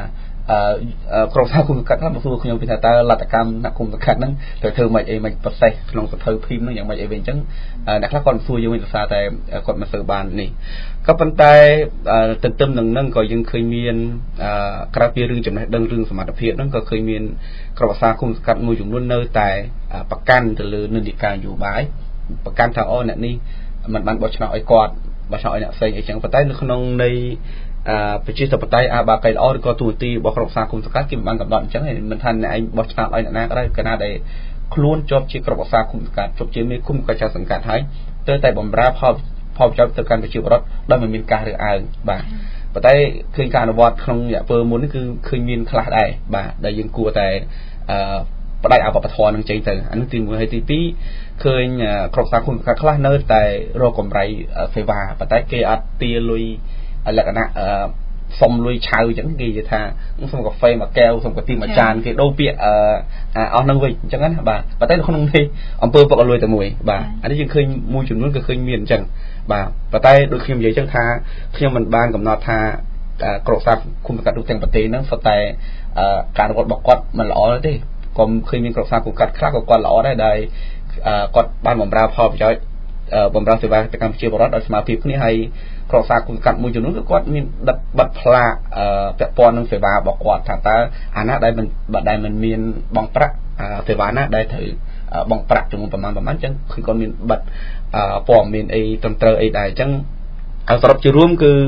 S4: ក្រុមសាគុំសង្កាត់ហ្នឹងមកសួរខ្ញុំពីថាតើលទ្ធកម្មអ្នកគុំសង្កាត់ហ្នឹងត្រូវធ្វើមិនអីមិនប្រសេសក្នុងសភៅភីមហ្នឹងយ៉ាងម៉េចអីវិញអញ្ចឹងអ្នកខ្លះគាត់សួរយើងវិញថាតែគាត់មិនសូវបាននេះក៏ប៉ុន្តែទន្ទឹមនឹងហ្នឹងក៏យើងឃើញមានក្រៅពីរឿងចំណេះដឹងរឿងសមត្ថភាពហ្នឹងក៏ឃើញមានក្រុមសាគុំសង្កាត់មួយចំនួននៅតែប្រកាន់ទៅលើនិន្នាការនយោបាយប្រកាន់ថាអ្នកនេះមិនបានបោះឆ្នោតឲ្យគាត់បោះឆ្នោតឲ្យអ្នកផ្សេងអីចឹងប៉ុន្តែនៅក្នុងនៃប្រជាធិបតេយ្យបើកៃល្អឬក៏ទូទីរបស់ក្រុមសាគុំសង្កាត់គេមិនបានកំណត់អញ្ចឹងមិនថាអ្នកឯងបោះឆ្នោតឲ្យអ្នកណាក៏ដោយកាលណាដែលខ្លួនជាប់ជាក្រុមសាគុំសង្កាត់ជាប់ជាមេគុំក៏ចាស់សង្កាត់ហើយទៅតែបំរើផលប្រយោជន៍ទៅកាន់ប្រជាពលរដ្ឋដោយមិនមានការរើសអើងបាទប៉ុន្តែឃើញការអនុវត្តក្នុងរយៈពេលមុននេះគឺឃើញមានខ្លះដែរបាទដែលយើងគួរតែបដិអវបធរនឹងចេញទៅអានេះទី1ហើយទី2ឃើញក្រុមសាគុំសង្កាត់ខ្លះនៅតែរកកម្រៃសេវាប៉ុន្តែគេអត់ទាលុយលក្ខណៈសុំលុយឆៅអញ្ចឹងគេនិយាយថាសុំកាហ្វេមួយកែវសុំកាទៀងមួយចានគេដូរពាក្យអស់នឹងវិញអញ្ចឹងណាបាទប៉ុន្តែនៅក្នុងនេះអង្គើពុកលុយតែមួយបាទអានេះយើងឃើញមួយចំនួនក៏ឃើញមានអញ្ចឹងបាទប៉ុន្តែដូចខ្ញុំនិយាយអញ្ចឹងថាខ្ញុំមិនបានកំណត់ថាក្រុមសាគុំសង្កាត់ទូទាំងប្រទេសហ្នឹងសុទ្ធតែការអនុវត្តរបស់គាត់មិនល្អទេក៏ឃើញមានក្រុមសាគុំកាត់ខ្លះក៏គាត់ល្អដែរដែលគាត់បានបម្រើផលប្រយោជន៍បម្រើសេវាទៅកម្ពុជាបរដ្ឋដោយស្មារតីគ្នាហើយក្រុមសាគុំកាត់មួយចំនួនគឺគាត់មានបិទផ្លាកពាក់ព័ន្ធនឹងសេវារបស់គាត់ថាតើអាណាដែលមិនមានបងប្រាក់សេវាណាដែលត្រូវបងប្រាក់ចំនួនប្រមាណអញ្ចឹងគឺគាត់មានបិទព័ត៌មានអីត្រឹមត្រូវអីដែរអញ្ចឹងសរុបជារួមគឺ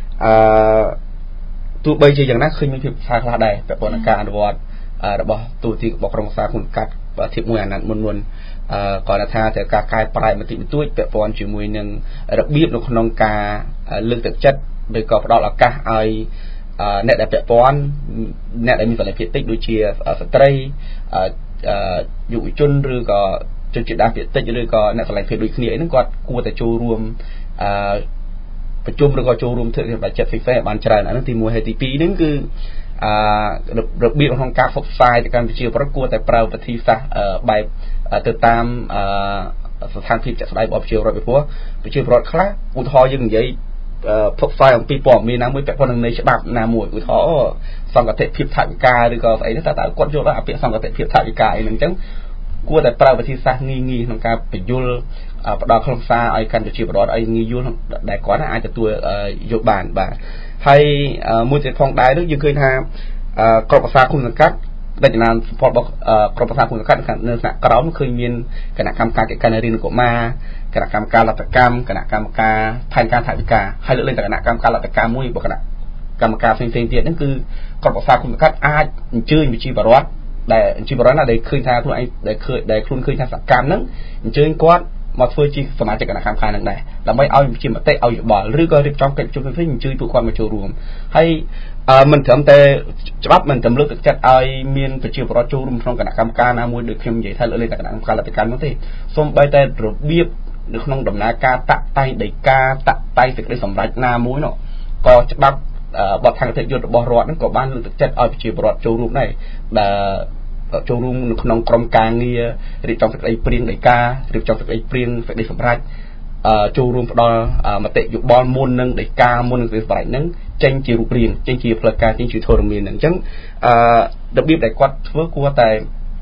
S4: ទោះបីជាយ៉ាងណាឃើញមានភាពផ្សាខ្លះដែរពាក់ព័ន្ធនឹងការអនុវត្តរបស់ទូទីរបស់ក្រុមសាគុំកាត់ធៀបមួយអាណត្តិមុនគាត់ថាតែការកែប្រែបន្តិចបន្តួចពាក់ព័ន្ធជាមួយនឹងរបៀបនៅក្នុងការលើកទឹកចិត្តឬក៏ផ្ដល់ឱកាសឲ្យអ្នកដែលពាក់ព័ន្ធអ្នកដែលមានសមត្ថភាពតិចដូចជាស្ត្រីយុវជនឬក៏ជនជាតិដើមភាគតិចឬក៏អ្នកស្រឡាញ់ភាពដូចគ្នាអីហ្នឹងគាត់គួរតែចូលរួមប្រជុំឬក៏ចូលរួមធ្វើកិច្ចការផ្សេងៗបានច្រើនអានោះទី1ហើយទី2ហ្នឹងគឺរបៀបក្នុងការផ្សព្វផ្សាយទៅកាន់ប្រជាពលរដ្ឋគួរតែប្រើវិធីសាស្ត្របែបទៅតាមស្ថានភាពជាក់ស្ដែងរបស់ប្រជាពលរដ្ឋពីព្រោះប្រជាពលរដ្ឋខ្លះឧទាហរណ៍យើងនិយាយផ្សព្វផ្សាយអំពីព័ត៌មានណាមួយពាក់ព័ន្ធនឹងនៃច្បាប់ណាមួយឧទាហរណ៍សង្កតិភាពថវិកាឬក៏ស្អីហ្នឹងតើគាត់យល់ថាពាក្យសង្កតិភាពថវិកាអីហ្នឹងអញ្ចឹងគួរតែប្រើវិធីសាស្ត្រងាយៗក្នុងការបញ្យល់ផ្ដល់ខ្លឹមសារឲ្យកាន់ប្រជាពលរដ្ឋឲ្យងាយយល់ដែលគាត់អាចទទួលយកបានបាទហើយមួយទៀតផងដែរនោះយើងឃើញថាក្រុមប្រឹក្សាគុំសង្កាត់ដែលចំណានsupport របស់ក្រុមប្រឹក្សាគុំសង្កាត់នៅថ្នាក់ក្រោមឃើញមានគណៈកម្មការកិច្ចការនារីនិងកុមារគណៈកម្មការលទ្ធកម្មគណៈកម្មការផែនការថវិកាហើយលើកលែងតែគណៈកម្មការលទ្ធកម្មមួយរបស់គណៈកម្មការផ្សេងៗទៀតហ្នឹងគឺក្រុមប្រឹក្សាគុំសង្កាត់អាចអញ្ជើញវិជាបរដ្ឋដែលអញ្ជើញបរដ្ឋណាដែលឃើញថាខ្លួនឯងដែលខ្លួនឃើញថាសកម្មហ្នឹងអញ្ជើញគាត់មកធ្វើជាសមាជិកគណៈកម្មការនឹងដែរដើម្បីឲ្យជាមតិឲ្យយោបល់ឬក៏រៀបចំកិច្ចប្រជុំផ្សេងៗអញ្ជើញពួកគាត់មកចូលរួមហើយមិនត្រឹមតែច្បាប់មិនត្រឹមលើកទឹកចិត្តឲ្យមានប្រជាពលរដ្ឋចូលរួមក្នុងគណៈកម្មការណាមួយដូចខ្ញុំនិយាយថាលើកលែងតែគណៈកម្មការលទ្ធកម្មនោះទេសូម្បីតែរបៀបនៅក្នុងដំណើរការតាក់តែងដីកាតាក់តែងសេចក្តីសម្រេចណាមួយនោះក៏ច្បាប់បទដ្ឋានគតិយុត្តរបស់រដ្ឋហ្នឹងក៏បានលើកទឹកចិត្តឲ្យប្រជាពលរដ្ឋចូលរួមដែរដែលចូលរួមនៅក្នុងក្រុមការងាររៀបចំសេចក្តីព្រៀងដីការៀបចំសេចក្តីព្រៀងសេចក្តីសម្រេចចូលរួមផ្ដល់មតិយោបល់មុននឹងដីកាមុននឹងសេចក្តីសម្រេចហ្នឹងចេញជារូបរាងចេញជាផ្លូវការចេញជាធរមានហ្នឹងអញ្ចឹងរបៀបដែលគាត់ធ្វើគួរតែ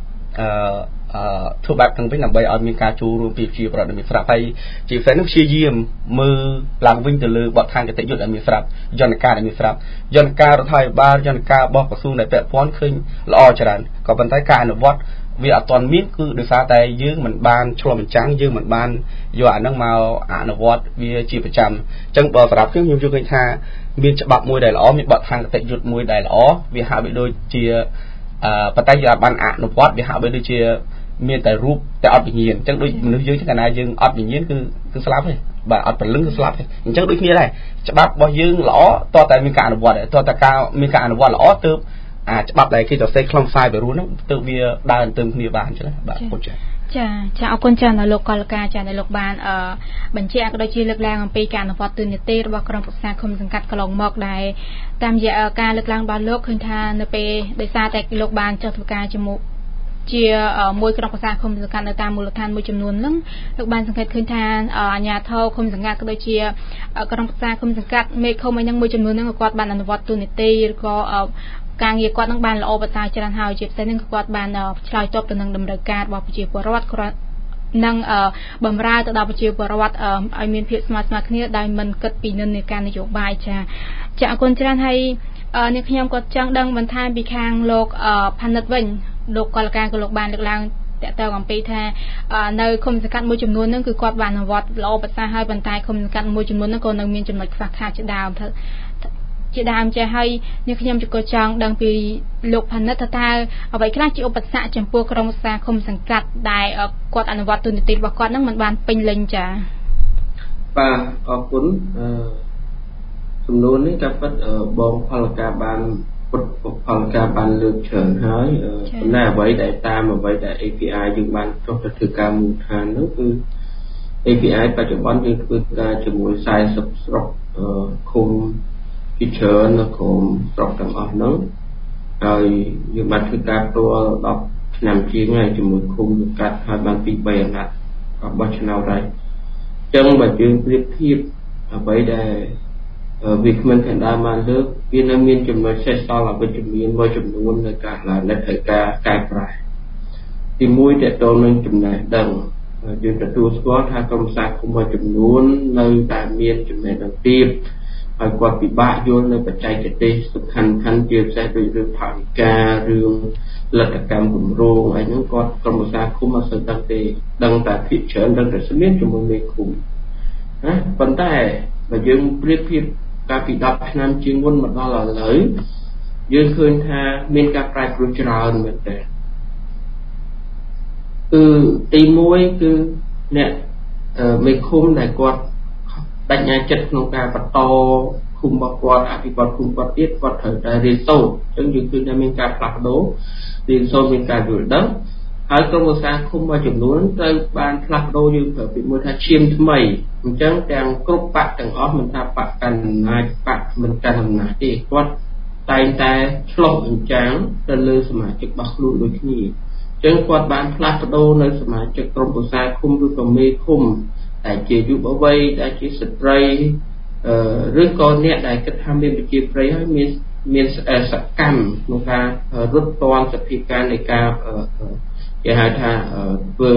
S4: ធ្វើបែបហ្នឹងវិញដើម្បីឲ្យមានការចូលរួមពីប្រជាពលរដ្ឋមានស្រាប់ហើយជាផ្សេងនឹងព្យាយាមមើលឡើងវិញទៅលើបទដ្ឋានគតិយុត្តដែលមានស្រាប់យន្តការដែលមានស្រាប់យន្តការរដ្ឋាភិបាលយន្តការរបស់ក្រសួងដែលពាក់ព័ន្ធឃើញល្អច្រើនក៏ប៉ុន្តែការអនុវត្តវាអត់ទាន់មានគឺដោយសារតែយើងមិនបានឆ្លុះបញ្ចាំងយើងមិនបានយកអាហ្នឹងមកអនុវត្តវាជាប្រចាំអញ្ចឹងបើសម្រាប់ខ្ញុំយល់ឃើញថាមានច្បាប់មួយដែលល្អមានបទដ្ឋានគតិយុត្តមួយដែលល្អវាហាក់បីដូចជាប៉ុន្តែយើងអាចបានអនុវត្តវាហាក់បីដូចជាមានតែរូបតែអត់វិញ្ញាណអញ្ចឹងដូចមនុស្សយើងកាលណាយើងអត់វិញ្ញាណគឺស្លាប់ទេបាទអត់ព្រលឹងគឺស្លាប់ទេអញ្ចឹងដូចគ្នាដែរច្បាប់របស់យើងល្អតើតែមានការអនុវត្តតើតែការមានការអនុវត្តល្អទើបច្បាប់ដែលគេសរសេរខ្លឹមសារពីរូបហ្នឹងទើបវាដើរទៅគ្នាបានអញ្ចឹងបាទពុទ្ធចា
S2: ចាអរគុណចានៅលោកកលកាចានៅលោកបានបញ្ជាក់ក៏ដូចជាលើកឡើងអំពីការអនុវត្តទូនីតិរបស់ក្រុមប្រឹក្សាគុំសង្កាត់កន្លងមកដែរតាមរយៈការលើកឡើងរបស់លោកឃើញថានៅពេលដោយសារតែលោកបានចុះធ្វើការជាមួយក្រុមប្រឹក្សាគុំសង្កាត់នៅតាមមូលដ្ឋានមួយចំនួនហ្នឹងលោកបានសង្កេតឃើញថាអាជ្ញាធរគុំសង្កាត់ក៏ដូចជាក្រុមប្រឹក្សាគុំសង្កាត់មេឃុំអីហ្នឹងមួយចំនួនហ្នឹងគាត់បានអនុវត្តទូនីតិឬក៏ការងារគាត់នឹងបានល្អប្រសើរច្រើនហើយជាពិសេសនឹងគាត់បានឆ្លើយតបទៅនឹងតម្រូវការរបស់ប្រជាពលរដ្ឋគាត់នឹងបំរើទៅដល់ប្រជាពលរដ្ឋឲ្យមានភាពស្មើៗគ្នាដោយមិនគិតពីនិន្នាការនយោបាយចាអរគុណច្រើនហើយអ្នកខ្ញុំក៏ចង់ដឹងបន្ថែមពីខាងលោកផានិតវិញលោកកលការក៏លោកបានលើកឡើងតើតើអំពីថានៅឃុំសង្កាត់មួយចំនួនហ្នឹងគឺគាត់បានអនុវត្តល្អប្រសើរហើយប៉ុន្តែឃុំសង្កាត់មួយចំនួនហ្នឹងក៏នៅមានចំណុចខ្វះខាតជាដើមចេះហើយអ្នកខ្ញុំក៏ចង់ដឹងពីលោកផានិតថាតើអ្វីខ្លះជាឧបសគ្គចំពោះក្រុមឧស្សាហ៍ឃុំសង្កាត់ដែលគាត់អនុវត្តទូនីតិរបស់គាត់ហ្នឹងមិនបានពេញលេញចា
S5: បាទអរគុណចំនួននេះក៏ពិតបងផលការបានផលការបានលើកច្រើនហើយប៉ុន្តែអ្វីដែលតាមអ្វីដែល API យើងបានចុះទៅធ្វើការមូលដ្ឋាននោះគឺ API បច្ចុប្បន្នយើងធ្វើការជាមួយ40ស្រុកឃុំជាច្រើននៅក្នុងស្រុកទាំងអស់នោះហើយយើងបានធ្វើការផ្ទាល់10ឆ្នាំជាងហើយជាមួយឃុំសង្កាត់ហើយបានពី3អាណត្តិបោះឆ្នោតហើយអញ្ចឹងបើយើងប្រៀបធៀបអ្វីដែលវាគ្មិនកណ្ដាលបានលើកវានៅមានចំណុចសេសសល់អវិជ្ជមានមួយចំនួននៅការឡើងនៅត្រូវការកែប្រែទី1តើតើនឹងចំណេះដឹងយើងទទួលស្គាល់ថាក្រុមសាស្ត្រគុំមួយចំនួននៅតែមានចំណេះដឹងទាបហើយគាត់ពិបាកយល់នៅបច្ចេកទេសសំខាន់ជាពិសេសដូចរឿងផាវិការរឿងលទ្ធកម្មគម្រោងអីហ្នឹងគាត់ក្រុមឧស្សាហ៍គុំអត់សូវដឹងទេដឹងតែភាគច្រើនដឹងតែស្មៀនជាមួយមេឃុំណាប៉ុន្តែបើយើងប្រៀបធៀបកាលពី10ឆ្នាំជាងមុនមកដល់ឥឡូវយើងឃើញថាមានការប្រែប្រួលច្រើនមែនតើគឺទី1គឺអ្នកមេឃុំដែលគាត់បញ្ញាចិត្តក្នុងការបន្តឃុំរបស់គាត់អភិវឌ្ឍឃុំគាត់ទៀតគាត់ត្រូវតែរៀនសូត្រអញ្ចឹងយើងឃើញថាមានការផ្លាស់ប្ដូររៀនសូត្រមានការយល់ដឹងហើយក្រុមឧស្សាហ៍ឃុំមួយចំនួនត្រូវបានផ្លាស់ប្ដូរយើងប្រើពាក្យមួយថាឈាមថ្មីអញ្ចឹងទាំងគ្រប់បកទាំងអស់មិនថាបកកាន់អំណាចបកមិនកាន់អំណាចទេគាត់តែងតែឆ្លុះអញ្ចឹងទៅលើសមាជិករបស់ខ្លួនដូចគ្នាអញ្ចឹងគាត់បានផ្លាស់ប្ដូរនៅសមាជិកក្រុមឧស្សាហ៍ឃុំឬក៏មេឃុំតែជាយុវវ័យដែលជាស្ត្រីឬក៏អ្នកដែលគិតថាមានវិជ្ជាប្រិយហើយមានសកម្មក្នុងការរត់ទាន់សភាពការនៃការគេហៅថាធ្វើ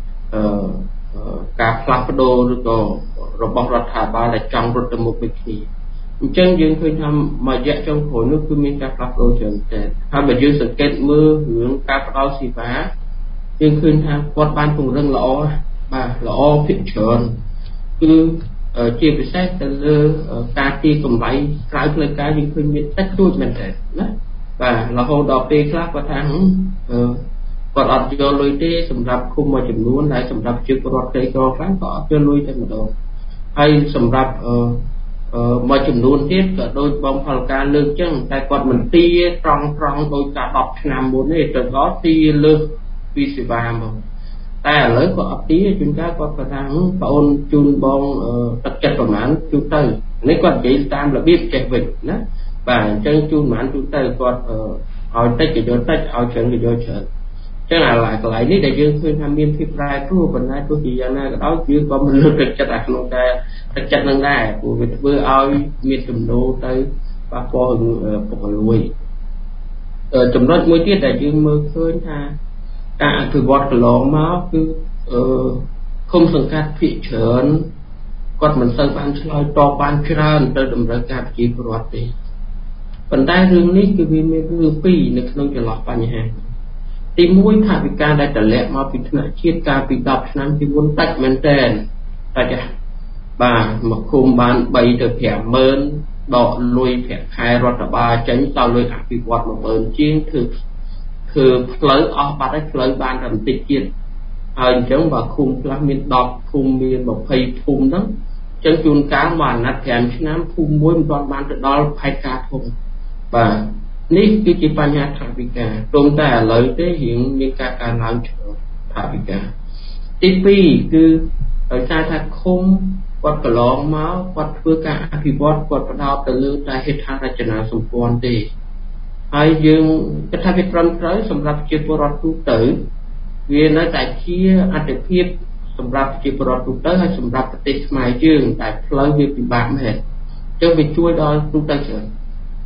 S5: ការផ្លាស់ប្ដូរឬក៏របស់រដ្ឋាភិបាលដែលចង់រត់ទៅមុខដូចគ្នាអញ្ចឹងយើងឃើញថាមួយរយៈចុងក្រោយនោះគឺមានការផ្លាស់ប្ដូរច្រើនតែហើយបើយើងសង្កេតមើលរឿងការផ្ដល់សេវាយើងឃើញថាគាត់បានពង្រឹងល្អបាទល្អភាគច្រើនគឺជាពិសេសទៅលើការទីកម្រៃក្រៅផ្លូវការយើងឃើញមានតិចតួចមែនទេណាបាទរហូតដល់ពេលខ្លះគាត់ថាគាត់អត់យកលុយទេសម្រាប់ឃុំមួយចំនួនដែលសម្រាប់ជាពលរដ្ឋក្រីក្រខ្លះក៏អត់យកលុយតែម្ដងហើយសម្រាប់មួយចំនួនទៀតក៏ដូចបងផលការលើកចឹងតែគាត់មិនទាត្រង់ដោយការ10ឆ្នាំមុនទេទៅដល់ទាលើសពីសេវាមកតែឥឡូវក៏អត់ទាជួនកាលគាត់ថាបងអូនជូនបងទឹកចិត្តប្រហែលជូនទៅនេះគាត់និយាយតាមរបៀបចេះវិញណាបាទអញ្ចឹងជូនប្រហែលជូនទៅគាត់ឲ្យតិចក៏យកតិចឲ្យច្រើនក៏យកច្រើនចឹងអាកន្លែងនេះដែលយើងឃើញថាមានភាពប្រែប្រួលប៉ុន្តែទោះជាយ៉ាងណាក៏ដោយយើងក៏មិនលើកទឹកចិត្តអាក្នុងតែទឹកចិត្តនឹងដែរព្រោះវាធ្វើឲ្យមានចំណូលទៅប៉ះពាល់ពុករលួយចំណុចមួយទៀតដែលយើងមើលឃើញថាការអភិវឌ្ឍកន្លងមកគឺឃុំសង្កាត់ភាគច្រើនគាត់មិនសូវបានឆ្លើយតបបានច្រើនទៅតម្រូវការប្រជាពលរដ្ឋទេប៉ុន្តែរឿងនេះគឺវាមានរឿងពីរនៅក្នុងចន្លោះបញ្ហាទី1ថាវិការដែលតម្លាក់មកពីថ្នាក់ជាតិកាលពី10ឆ្នាំពីមុនតិចមែនតើតែចាបាទមកឃុំបាន3ទៅ 50000 ដកលុយប្រាក់ខែរដ្ឋបាលចេញដល់លុយអភិវឌ្ឍ 10000 ជាងធ្វើផ្លូវអស់បាត់ហើយផ្លូវបានតែបន្តិចទៀតហើយអញ្ចឹងបើឃុំខ្លះមាន10ភូមិមាន20ភូមិហ្នឹងអញ្ចឹងជួនកាលមកអាណត្តិ5ឆ្នាំភូមិមួយមិនទាន់បានទៅដល់ផែនការធំបាទនេះគឺជាបញ្ហាថវិកាព្រមតែឥឡូវទេរៀងមានការកើនឡើងថវិកាទី2គឺដោយសារថាឃុំគាត់កន្លងមកគាត់ធ្វើការអភិវឌ្ឍគាត់ផ្ដោតទៅលើតែហេដ្ឋារចនាសម្ព័ន្ធទេហើយយើងគិតថាវាត្រឹមត្រូវសម្រាប់ជាពលរដ្ឋទូទៅវានៅតែជាអត្ថប្រយោជន៍សម្រាប់ជាពលរដ្ឋទូទៅហើយសម្រាប់ប្រទេសខ្មែរយើងតែផ្លូវវាពិបាកមែនអញ្ចឹងវាជួយដល់ទូទៅច្រើន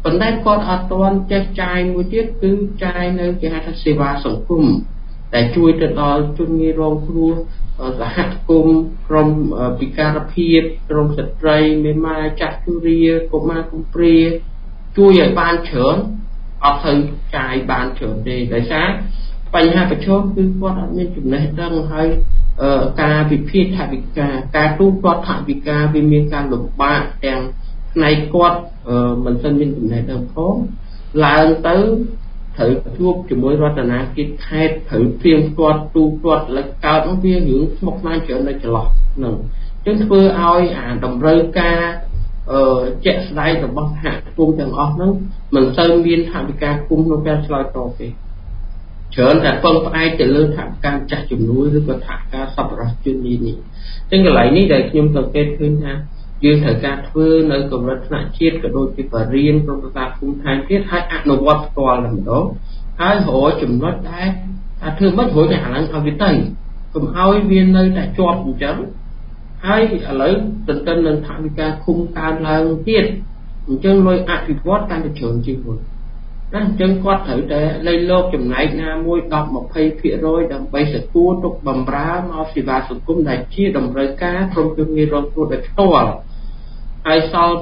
S5: ប៉ុន្តែគាត់អត់ទាន់ចេះចាយមួយទៀតគឺចាយនៅគេហៅថាសេវាសង្គមតែជួយទៅដល់ជនងាយរងគ្រោះសហគមន៍ក្រុមពិការភាពក្រុមស្ត្រីមេម៉ាយចាស់ជរាកុមារកំព្រាជួយឲ្យបានច្រើនអត់ទៅចាយបានច្រើនទេដោយសារបញ្ហាប្រឈមគឺគាត់អត់មានចំណេះដឹងហើយការវិភាគថវិកាការទូទាត់ថវិកាវាមានការលំបាកទាំងផ្នែកគាត់មិនទាន់មានចំណេះដឹងផងឡើងទៅត្រូវជួបជាមួយរដ្ឋាភិបាលខេត្តត្រូវព្រៀងផ្ទាត់ទូទាត់លិចកើតនោះវារឿងស្មុគស្មាញច្រើននៅចន្លោះហ្នឹងចឹងធ្វើឲ្យអាតម្រូវការជាក់ស្ដែងរបស់សហគមន៍ទាំងអស់ហ្នឹងមិនសូវមានថវិកាគុំក្នុងការឆ្លើយតបទេច្រើនតែពឹងផ្អែកទៅលើថវិកាចាស់ជំនួយឬក៏ថវិកាសប្បុរសជននេះចឹងកន្លែងនេះដែលខ្ញុំសង្កេតឃើញថាយើងត្រូវការធ្វើនៅកម្រិតថ្នាក់ជាតិក៏ដូចជាបរិញ្ញាក្នុងសាគុំថែមទៀតហើយអនុវត្តផ្ទាល់តែម្ដងហើយរកចំណុចដែលថាធ្វើមិនរួចតែអាឡើងឲ្យវាទៅកុំឲ្យវានៅតែជាប់អញ្ចឹងហើយឥឡូវទន្ទឹមនឹងថវិកាគុំកើនឡើងទៀតអញ្ចឹងលុយអភិវឌ្ឍកាន់តែច្រើនជាងមុនណាអញ្ចឹងគាត់ត្រូវតែលៃលោកចំណែកណាមួយ 10-20% ដើម្បីសគួរទុកបំរើមកសេវាសង្គមដែលជាតម្រូវការក្រុមជំនាញរងគ្រោះដោយផ្ទាល់ហើយសល់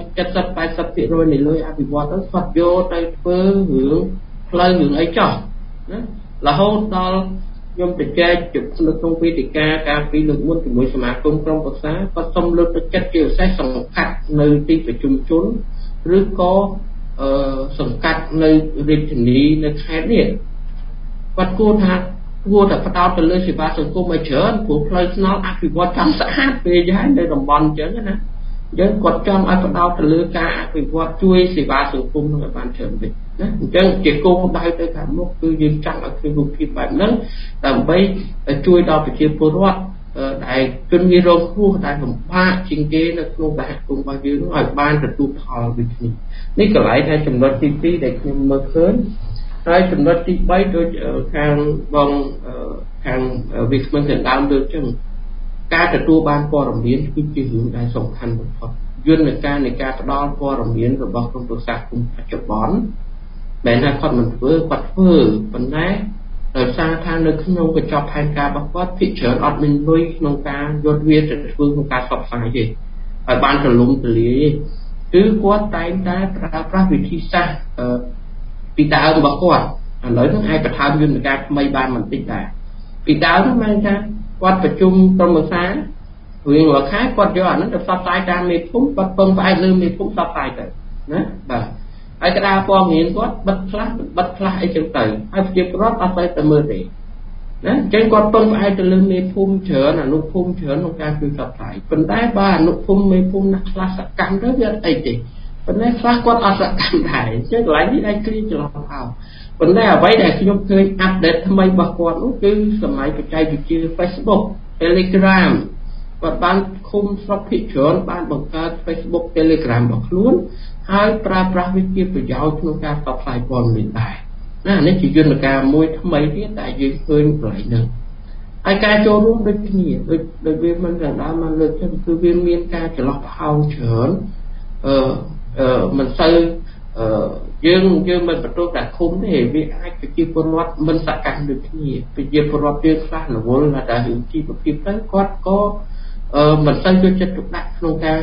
S5: 70-80% នៃលុយអភិវឌ្ឍទៅគាត់យកទៅធ្វើរឿងផ្លូវរឿងអីចោះណារហូតដល់ខ្ញុំទៅចែកនៅក្នុងវេទិកាការពីលើកមុនជាមួយសមាគមក្រុមប្រឹក្សាគាត់សូមលើកទឹកចិត្តជាពិសេសសង្កាត់នៅទីប្រជុំជនឬក៏សង្កាត់នៅរាជធានីនៅខេត្តនេះគាត់គួរតែផ្ដោតទៅលើសេវាសង្គមឲ្យច្រើនព្រោះផ្លូវថ្នល់អភិវឌ្ឍតាមស្អាតពេកហើយនៅតំបន់អញ្ចឹងណាយើងគាត់ចង់ឲ្យផ្ដោតទៅលើការអភិវឌ្ឍជួយសេវាសង្គមនឹងឲ្យបានច្រើនវិញណាអញ្ចឹងជាគោលដៅទៅខាងមុខគឺយើងចង់ឲ្យឃើញរូបភាពបែបហ្នឹងដើម្បីជួយដល់ប្រជាពលរដ្ឋដែលជនងាយរងគ្រោះដែលលំបាកជាងគេនៅក្នុងសហគមន៍របស់យើងឲ្យបានទទួលផលដូចគ្នានេះកន្លែងដែលចំណុចទី2ដែលខ្ញុំមើលឃើញហើយចំណុចទី3ដូចខាងបងខាងវិក្កាមទាំងដើមលើកចឹងការទទួលបានព័ត៌មានគឺជារឿងដែលសំខាន់បំផុតយន្តការនៃការផ្ដល់ព័ត៌មានរបស់ក្រុមប្រឹក្សាគុំបច្ចុប្បន្នបែរណាគាត់មិនធ្វើគាត់ធ្វើប៉ុន្តែដោយសារថានៅក្នុងកញ្ចប់ផែនការរបស់គាត់ភិកច្រើនអត់មានលុយក្នុងការយកវាទៅធ្វើក្នុងការផ្សព្វផ្សាយទេឲ្យបានទូលំទូលាយគឺគាត់តែងតែប្រើប្រាស់វិធីសាស្ត្រពីដើមរបស់គាត់ឥឡូវហ្នឹងអាចបន្ថែមយន្តការថ្មីបានបន្តិចដែរពីដើមហ្នឹងមានថាគាត់ប្រជុំក្រុមប្រឹក្សារៀងរាល់ខែគាត់យកអាហ្នឹងទៅផ្សព្វផ្សាយតាមមេភូមិគាត់ពឹងផ្អែកលើមេភូមិផ្សព្វផ្សាយទៅណាបាទហើយកដាព័ត៌មានគាត់បិទខ្លះអីចឹងទៅហើយប្រជាពលរដ្ឋអត់ទៅមើលទេណាអញ្ចឹងគាត់ពឹងផ្អែកទៅលើមេភូមិច្រើនអនុភូមិច្រើនក្នុងការជួយផ្សព្វផ្សាយប៉ុន្តែបើអនុភូមិមេភូមិណាខ្លះសកម្មទៅវាអត់អីទេប៉ុន្តែខ្លះគាត់អត់សកម្មដែរអញ្ចឹងកន្លែងនេះអាចគ្រាចន្លោះហើយប៉ុន្តែអ្វីដែលខ្ញុំឃើញអាប់ដេតថ្មីរបស់គាត់នោះគឺសម័យបច្ចេកវិទ្យា Facebook Telegram គាត់បានឃុំស្រុកភិកច្រើនបានបង្កើត Facebook Telegram របស់ខ្លួនហើយប្រើប្រាស់វាជាប្រយោជន៍ក្នុងការផ្សព្វផ្សាយព័ត៌មានដែរណានេះជាយន្តការមួយថ្មីទៀតដែលយើងឃើញកន្លែងហ្នឹងហើយការចូលរួមដូចគ្នាដូចវាមិនទាំងដើមមកលើកទៅគឺវាមានការចន្លោះប្រហោងច្រើនមិនសូវយើងមិនបន្ទោសតែឃុំទេវាអាចប្រជាពលរដ្ឋមិនសកម្មដូចគ្នាប្រជាពលរដ្ឋយើងខ្លះរវល់តែរឿងជីវភាពទៅគាត់ក៏មិនសូវចូលចិត្តទុកដាក់ក្នុងការ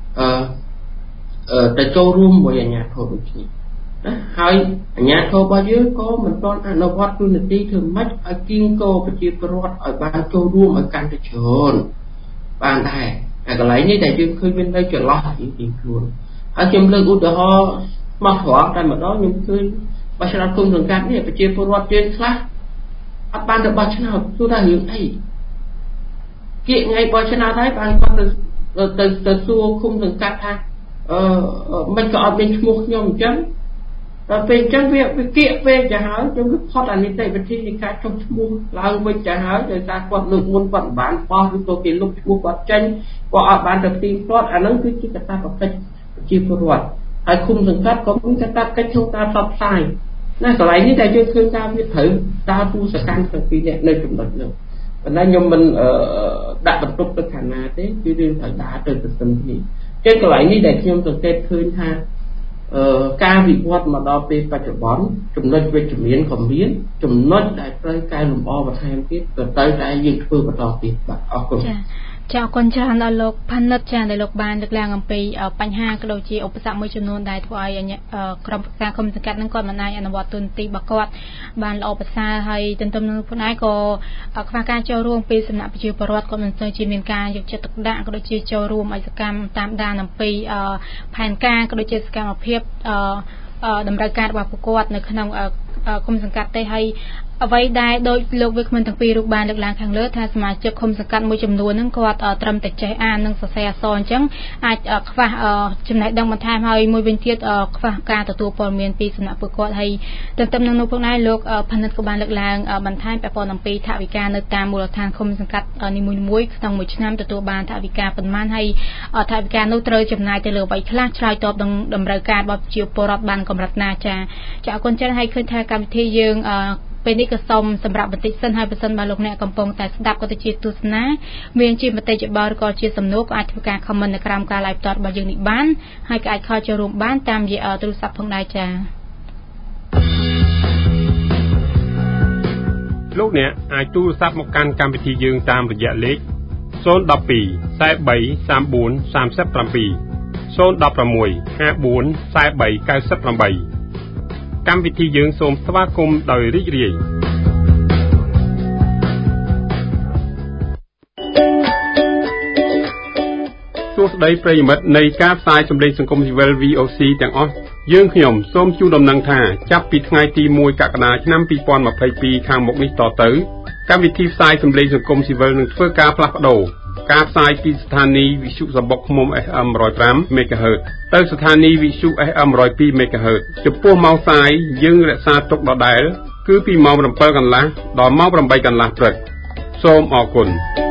S5: ទៅចូលរួមមួយអាជ្ញាធរដូចគ្នាណាហើយអាជ្ញាធររបស់យើងក៏មិនទាន់អនុវត្តទូនាទីធ្វើម៉េចឲ្យគៀងគរប្រជាពលរដ្ឋឲ្យបានចូលរួមឲ្យកាន់តែច្រើនបានដែរអាកន្លែងនេះដែលយើងឃើញមាននៅចន្លោះជាខ្លួនហើយខ្ញុំលើកឧទាហរណ៍មកត្រង់តែម្ដងខ្ញុំឃើញបោះឆ្នោតគុំសង្កាត់នេះប្រជាពលរដ្ឋយើងខ្លះអត់បានទៅបោះឆ្នោតទោះតែរឿងអីគៀកថ្ងៃបោះឆ្នោតហើយបានគាត់ទៅសួរគុំសង្កាត់ថាមិនក៏អត់មានឈ្មោះខ្ញុំអញ្ចឹងដល់ពេលអញ្ចឹងវាគៀកពេកទៅហើយខ្ញុំគឺផុតអានីតិវិធីនៃការចុះឈ្មោះឡើងវិញទៅហើយដោយសារគាត់លើកមុនគាត់មិនបានបោះឬក៏គេលុបឈ្មោះគាត់ចេញគាត់អត់បានទៅផ្ទៀងផ្ទាត់អាហ្នឹងគឺជាកត្តាប្រកិច្ចប្រជាពលរដ្ឋហើយគុំសង្កាត់ក៏មានកត្តាកិច្ចក្នុងការផ្សព្វផ្សាយណាកន្លែងនេះតែយើងឃើញថាវាត្រូវដើរតួសកម្មទាំងពីរនាក់នៅចំណុចនោះប៉ុន្តែខ្ញុំមិនដាក់បន្ទុកទៅខាងណាទេគឺយើងត្រូវដើរទៅទន្ទឹមគ្នាចឹងកន្លែងនេះដែលខ្ញុំសង្កេតឃើញថាការវិវត្តមកដល់ពេលបច្ចុប្បន្នចំណុចវិជ្ជមានក៏មានចំណុចដែលត្រូវកែលម្អបន្ថែមទៀតក៏ត្រូវតែយើងធ្វើបន្តទៀតបាទអរគុណ
S2: ចាអរគុណច្រើនដល់លោកផានិតចាដែលលោកបានលើកឡើងអំពីបញ្ហាក៏ដូចជាឧបសគ្គមួយចំនួនដែលធ្វើឲ្យក្រុមប្រឹក្សាគុំសង្កាត់នឹងគាត់មិនអាចអនុវត្តទូនទីរបស់គាត់បានល្អប្រសើរហើយទន្ទឹមនឹងខ្លួនឯងក៏ខ្វះការចូលរួមពីសំណាក់ប្រជាពលរដ្ឋគាត់មិនសូវជាមានការយកចិត្តទុកដាក់ក៏ដូចជាចូលរួមឲ្យសកម្មតាមដានអំពីផែនការក៏ដូចជាសកម្មភាពតម្រូវការរបស់ពួកគាត់នៅក្នុងគុំសង្កាត់ទេហើយអ្វីដែលដោយលោកវិក្កាមទាំងពីររូបបានលើកឡើងខាងលើថាសមាជិកឃុំសង្កាត់មួយចំនួនហ្នឹងគាត់ត្រឹមតែចេះអាននិងសរសេរអក្សរអញ្ចឹងអាចខ្វះចំណេះដឹងបន្ថែមហើយមួយវិញទៀតខ្វះការទទួលព័ត៌មានពីសំណាក់ពួកគាត់ហើយទន្ទឹមនឹងនោះផងដែរលោកផានិតក៏បានលើកឡើងបន្ថែមពាក់ព័ន្ធអំពីថវិកានៅតាមមូលដ្ឋានឃុំសង្កាត់នីមួយៗក្នុងមួយឆ្នាំទទួលបានថវិកាប៉ុន្មានហើយថវិកានោះត្រូវចំណាយទៅលើអ្វីខ្លះឆ្លើយតបនឹងតម្រូវការរបស់ប្រជាពលរដ្ឋបានកម្រិតណាចាអរគុណច្រើនហើយឃើញថាកម្មវិធីយើងពេលនេះក៏សូមសម្រាប់បន្តិចសិនហើយបើសិនបើលោកអ្នកកំពុងតែស្ដាប់ក៏ទៅជាទស្សនាមានជាមតិយោបល់ឬក៏ជាសំណួរក៏អាចធ្វើការ comment នៅក្រោមការ live ផ្ទាល់របស់យើងនេះបានហើយក៏អាចខលចូលរួមបានតាមរយៈទូរស័ព្ទផងដែរចា៎
S6: លោកអ្នកអាចទូរស័ព្ទមកកាន់កម្មវិធីយើងតាមរយៈលេខ012 43 34 37 016 54 43 98កម្មវិធីយើងសូមស្វាគមន៍ដោយរីករាយសួស្តីប្រិយមិត្តនៃការផ្សាយសម្លេងសង្គមស៊ីវិល VOC ទាំងអស់យើងខ្ញុំសូមជូនដំណឹងថាចាប់ពីថ្ងៃទី1កក្កដាឆ្នាំ2022ខាងមុខនេះតទៅកម្មវិធីផ្សាយសម្លេងសង្គមស៊ីវិលនឹងធ្វើការផ្លាស់ប្ដូរការផ្សាយពីស្ថានីយ៍វិទ្យុសំបុកឃ្មុំ FM 105 MHz ទៅស្ថានីយ៍វិទ្យុ FM 102 MHz ចំពោះម៉ោងផ្សាយយើងរក្សាទុកដដែលគឺពីម៉ោង 7 កន្លះដល់ម៉ោង 8 កន្លះព្រឹកសូមអរគុណ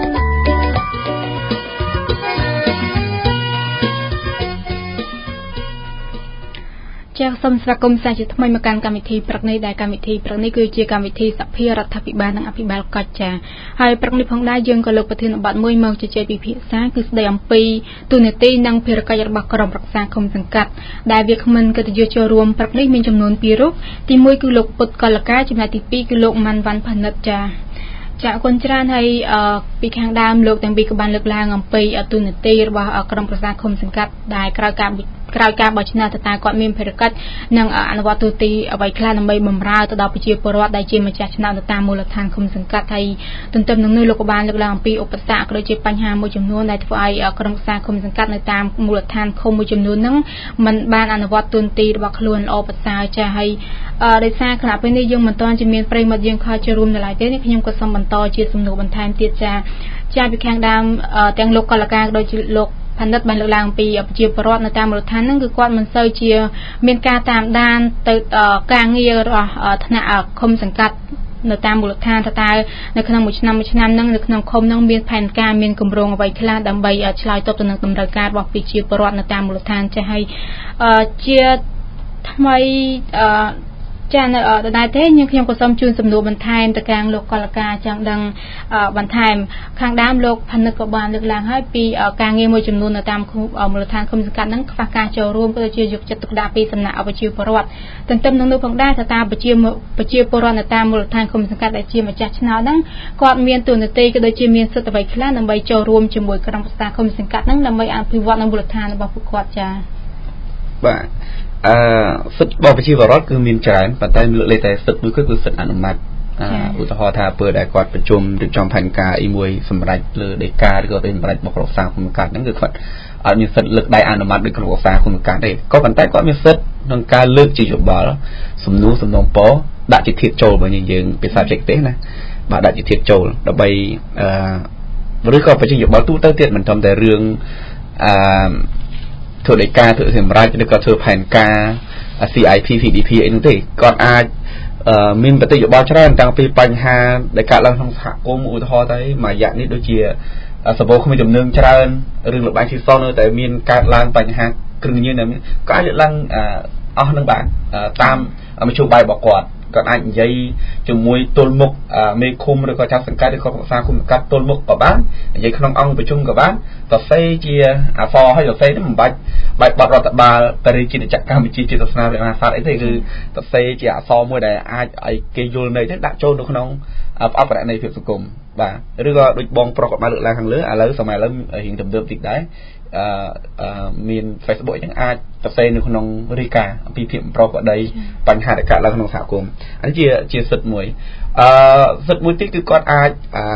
S2: ចាសសូមស្វាគមន៍សាជាថ្មីមកកាន់កម្មវិធីព្រឹកនេះដែលកម្មវិធីព្រឹកនេះគឺជាកម្មវិធីសភារដ្ឋាភិបាលនិងអភិបាលកច្ចាហើយព្រឹកនេះផងដែរយើងក៏លើកប្រធានបទមួយមកជជែកពិភាក្សាគឺស្ដីអំពីទូនាទីនិងភារកិច្ចរបស់ក្រុមប្រឹក្សាឃុំសង្កាត់ដែលវាគ្មិនកិត្តិយសចូលរួមព្រឹកនេះមានចំនួន2រូបទី1គឺលោកពុទ្ធកលកាចំណែកទី2គឺលោកម៉ាន់វ៉ាន់ផានិតចាអរគុណច្រើនហើយពីខាងដើមលោកទាំងពីរក៏បានលើកឡើងអំពីទូនាទីរបស់ក្រុមប្រឹក្សាឃុំសង្កាត់ដែលក្រោយការបោះឆ្នោតតើគាត់មានភារកិច្ចនិងអនុវត្តទូទីអ្វីខ្លះដើម្បីបម្រើទៅដល់ប្រជាពលរដ្ឋដែលជាម្ចាស់ឆ្នោតនៅតាមមូលដ្ឋានឃុំសង្កាត់ហើយទន្ទឹមនឹងនោះលោកក៏បានលើកឡើងអំពីឧបសគ្គក៏ដូចជាបញ្ហាមួយចំនួនដែលធ្វើឲ្យក្រុមប្រឹក្សាឃុំសង្កាត់នៅតាមមូលដ្ឋានឃុំមួយចំនួនហ្នឹងมันបានអនុវត្តទូទីរបស់ខ្លួនល្អប្រសើរចាស់ហើយដោយសារគណៈពេលនេះយើងមិនទាន់ជាមានប្រិយមិត្តយើងខលចូលរួមនៅឡើយទេនេះខ្ញុំក៏សូមបន្តជាសំណួរបន្ថែមទៀតចាពីខាងដើមទាំងលោកកលកាក៏ដូចជាលោកផានិតបានលើកឡើងអំពីប្រជាពលរដ្ឋនៅតាមមូលដ្ឋានហ្នឹងគឺគាត់មិនសូវជាមានការតាមដានទៅការងាររបស់ថ្នាក់ឃុំសង្កាត់នៅតាមមូលដ្ឋានតើនៅក្នុងមួយឆ្នាំហ្នឹងនៅក្នុងឃុំហ្នឹងមានផែនការមានគម្រោងអ្វីខ្លះដើម្បីឆ្លើយតបទៅនឹងតម្រូវការរបស់ប្រជាពលរដ្ឋនៅតាមមូលដ្ឋានចាស់ហើយជាថ្មីចានៅដដែលទេខ្ញុំក៏សូមជូនសំណួរបន្ថែមទៅខាងលោកកលកាចង់ដឹងបន្ថែមខាងដើមលោកផានិតក៏បានលើកឡើងហើយពីការងារមួយចំនួននៅតាមមូលដ្ឋានឃុំសង្កាត់ហ្នឹងខ្វះការចូលរួមក៏ជាយកចិត្តទុកដាក់ពីសំណាក់ប្រជាពលរដ្ឋទន្ទឹមនឹងនោះផងដែរថាប្រជាពលរដ្ឋនៅតាមមូលដ្ឋានឃុំសង្កាត់ដែលជាម្ចាស់ឆ្នោតហ្នឹងគាត់មានទូនាទីក៏ដូចជាមានសិទ្ធិអ្វីខ្លះដើម្បីចូលរួមជាមួយក្រុមប្រឹក្សាឃុំសង្កាត់ហ្នឹងដើម្បីអភិវឌ្ឍនៅមូលដ្ឋានរបស់ពួកគាត់ចា៎
S4: បាទសិទ្ធិរបស់ប្រជាពលរដ្ឋគឺមានច្រើនប៉ុន្តែលើកលែងតែសិទ្ធិមួយគឺសិទ្ធិអនុម័តឧទាហរណ៍ថាពេលដែលគាត់ប្រជុំរៀបចំផែនការអីមួយសម្រាប់លើដីកាឬក៏សម្រាប់របស់ក្រុមប្រឹក្សាគុំកាត់ហ្នឹងគឺគាត់អត់មានសិទ្ធិលើកដៃអនុម័តដោយក្រុមប្រឹក្សាគុំកាត់ទេក៏ប៉ុន្តែគាត់មានសិទ្ធិក្នុងការលើកជាយោបល់សំណួរសំណងពរដាក់ជាធៀបចូលបើយើងភាសាបច្ចេកទេសណាបាទដាក់ជាធៀបចូលដើម្បីឬក៏បញ្ចេញយោបល់ទូទៅទៀតមិនត្រឹមតែរឿងធ្វើដីកាធ្វើសម្រាប់ឬក៏ធ្វើផែនការ CIP PDP អីនោះទេគាត់អាចមានបទយោបល់ច្រើនតាំងពីបញ្ហាដែលកើតឡើងក្នុងសហគមន៍ឧទាហរណ៍ទៅមួយរយៈនេះដូចជាសបោគ្មានជំនឿច្រើនរឿងលបាយស៊ីសនៅតែមានកើតឡើងបញ្ហាគ្រឿងញៀនក៏អាចលើកឡើងអស់នឹងបានតាមមធ្យោបាយរបស់គាត់ còn anh dây chừng mùi tôn mục mê khung rồi có chắc sẵn cái có xa khung cắt tôn mục của bán dây không ông với chung của bán tờ xây chia phò hay tờ xây nó một bạch bọt rồi tập bà Paris chỉ để chặt cam chi chỉ tờ sao để mà phát ấy thì cứ tờ xây chỉ phò mùi để ai ấy kê vô này thế đã trôn được không áp lại này việc cuối cùng và rồi đôi bong pro của ba lượng là hàng lứa lứa sau này lớn hiện tầm đơm tịch đấy miền Facebook chẳng ai tập xây được không Rica vi phạm pro ở đâyបញ្ហាដែលកើតឡើងក្នុងសហគមន៍អានេះជាសិទ្ធិមួយទៀតគឺគាត់អាច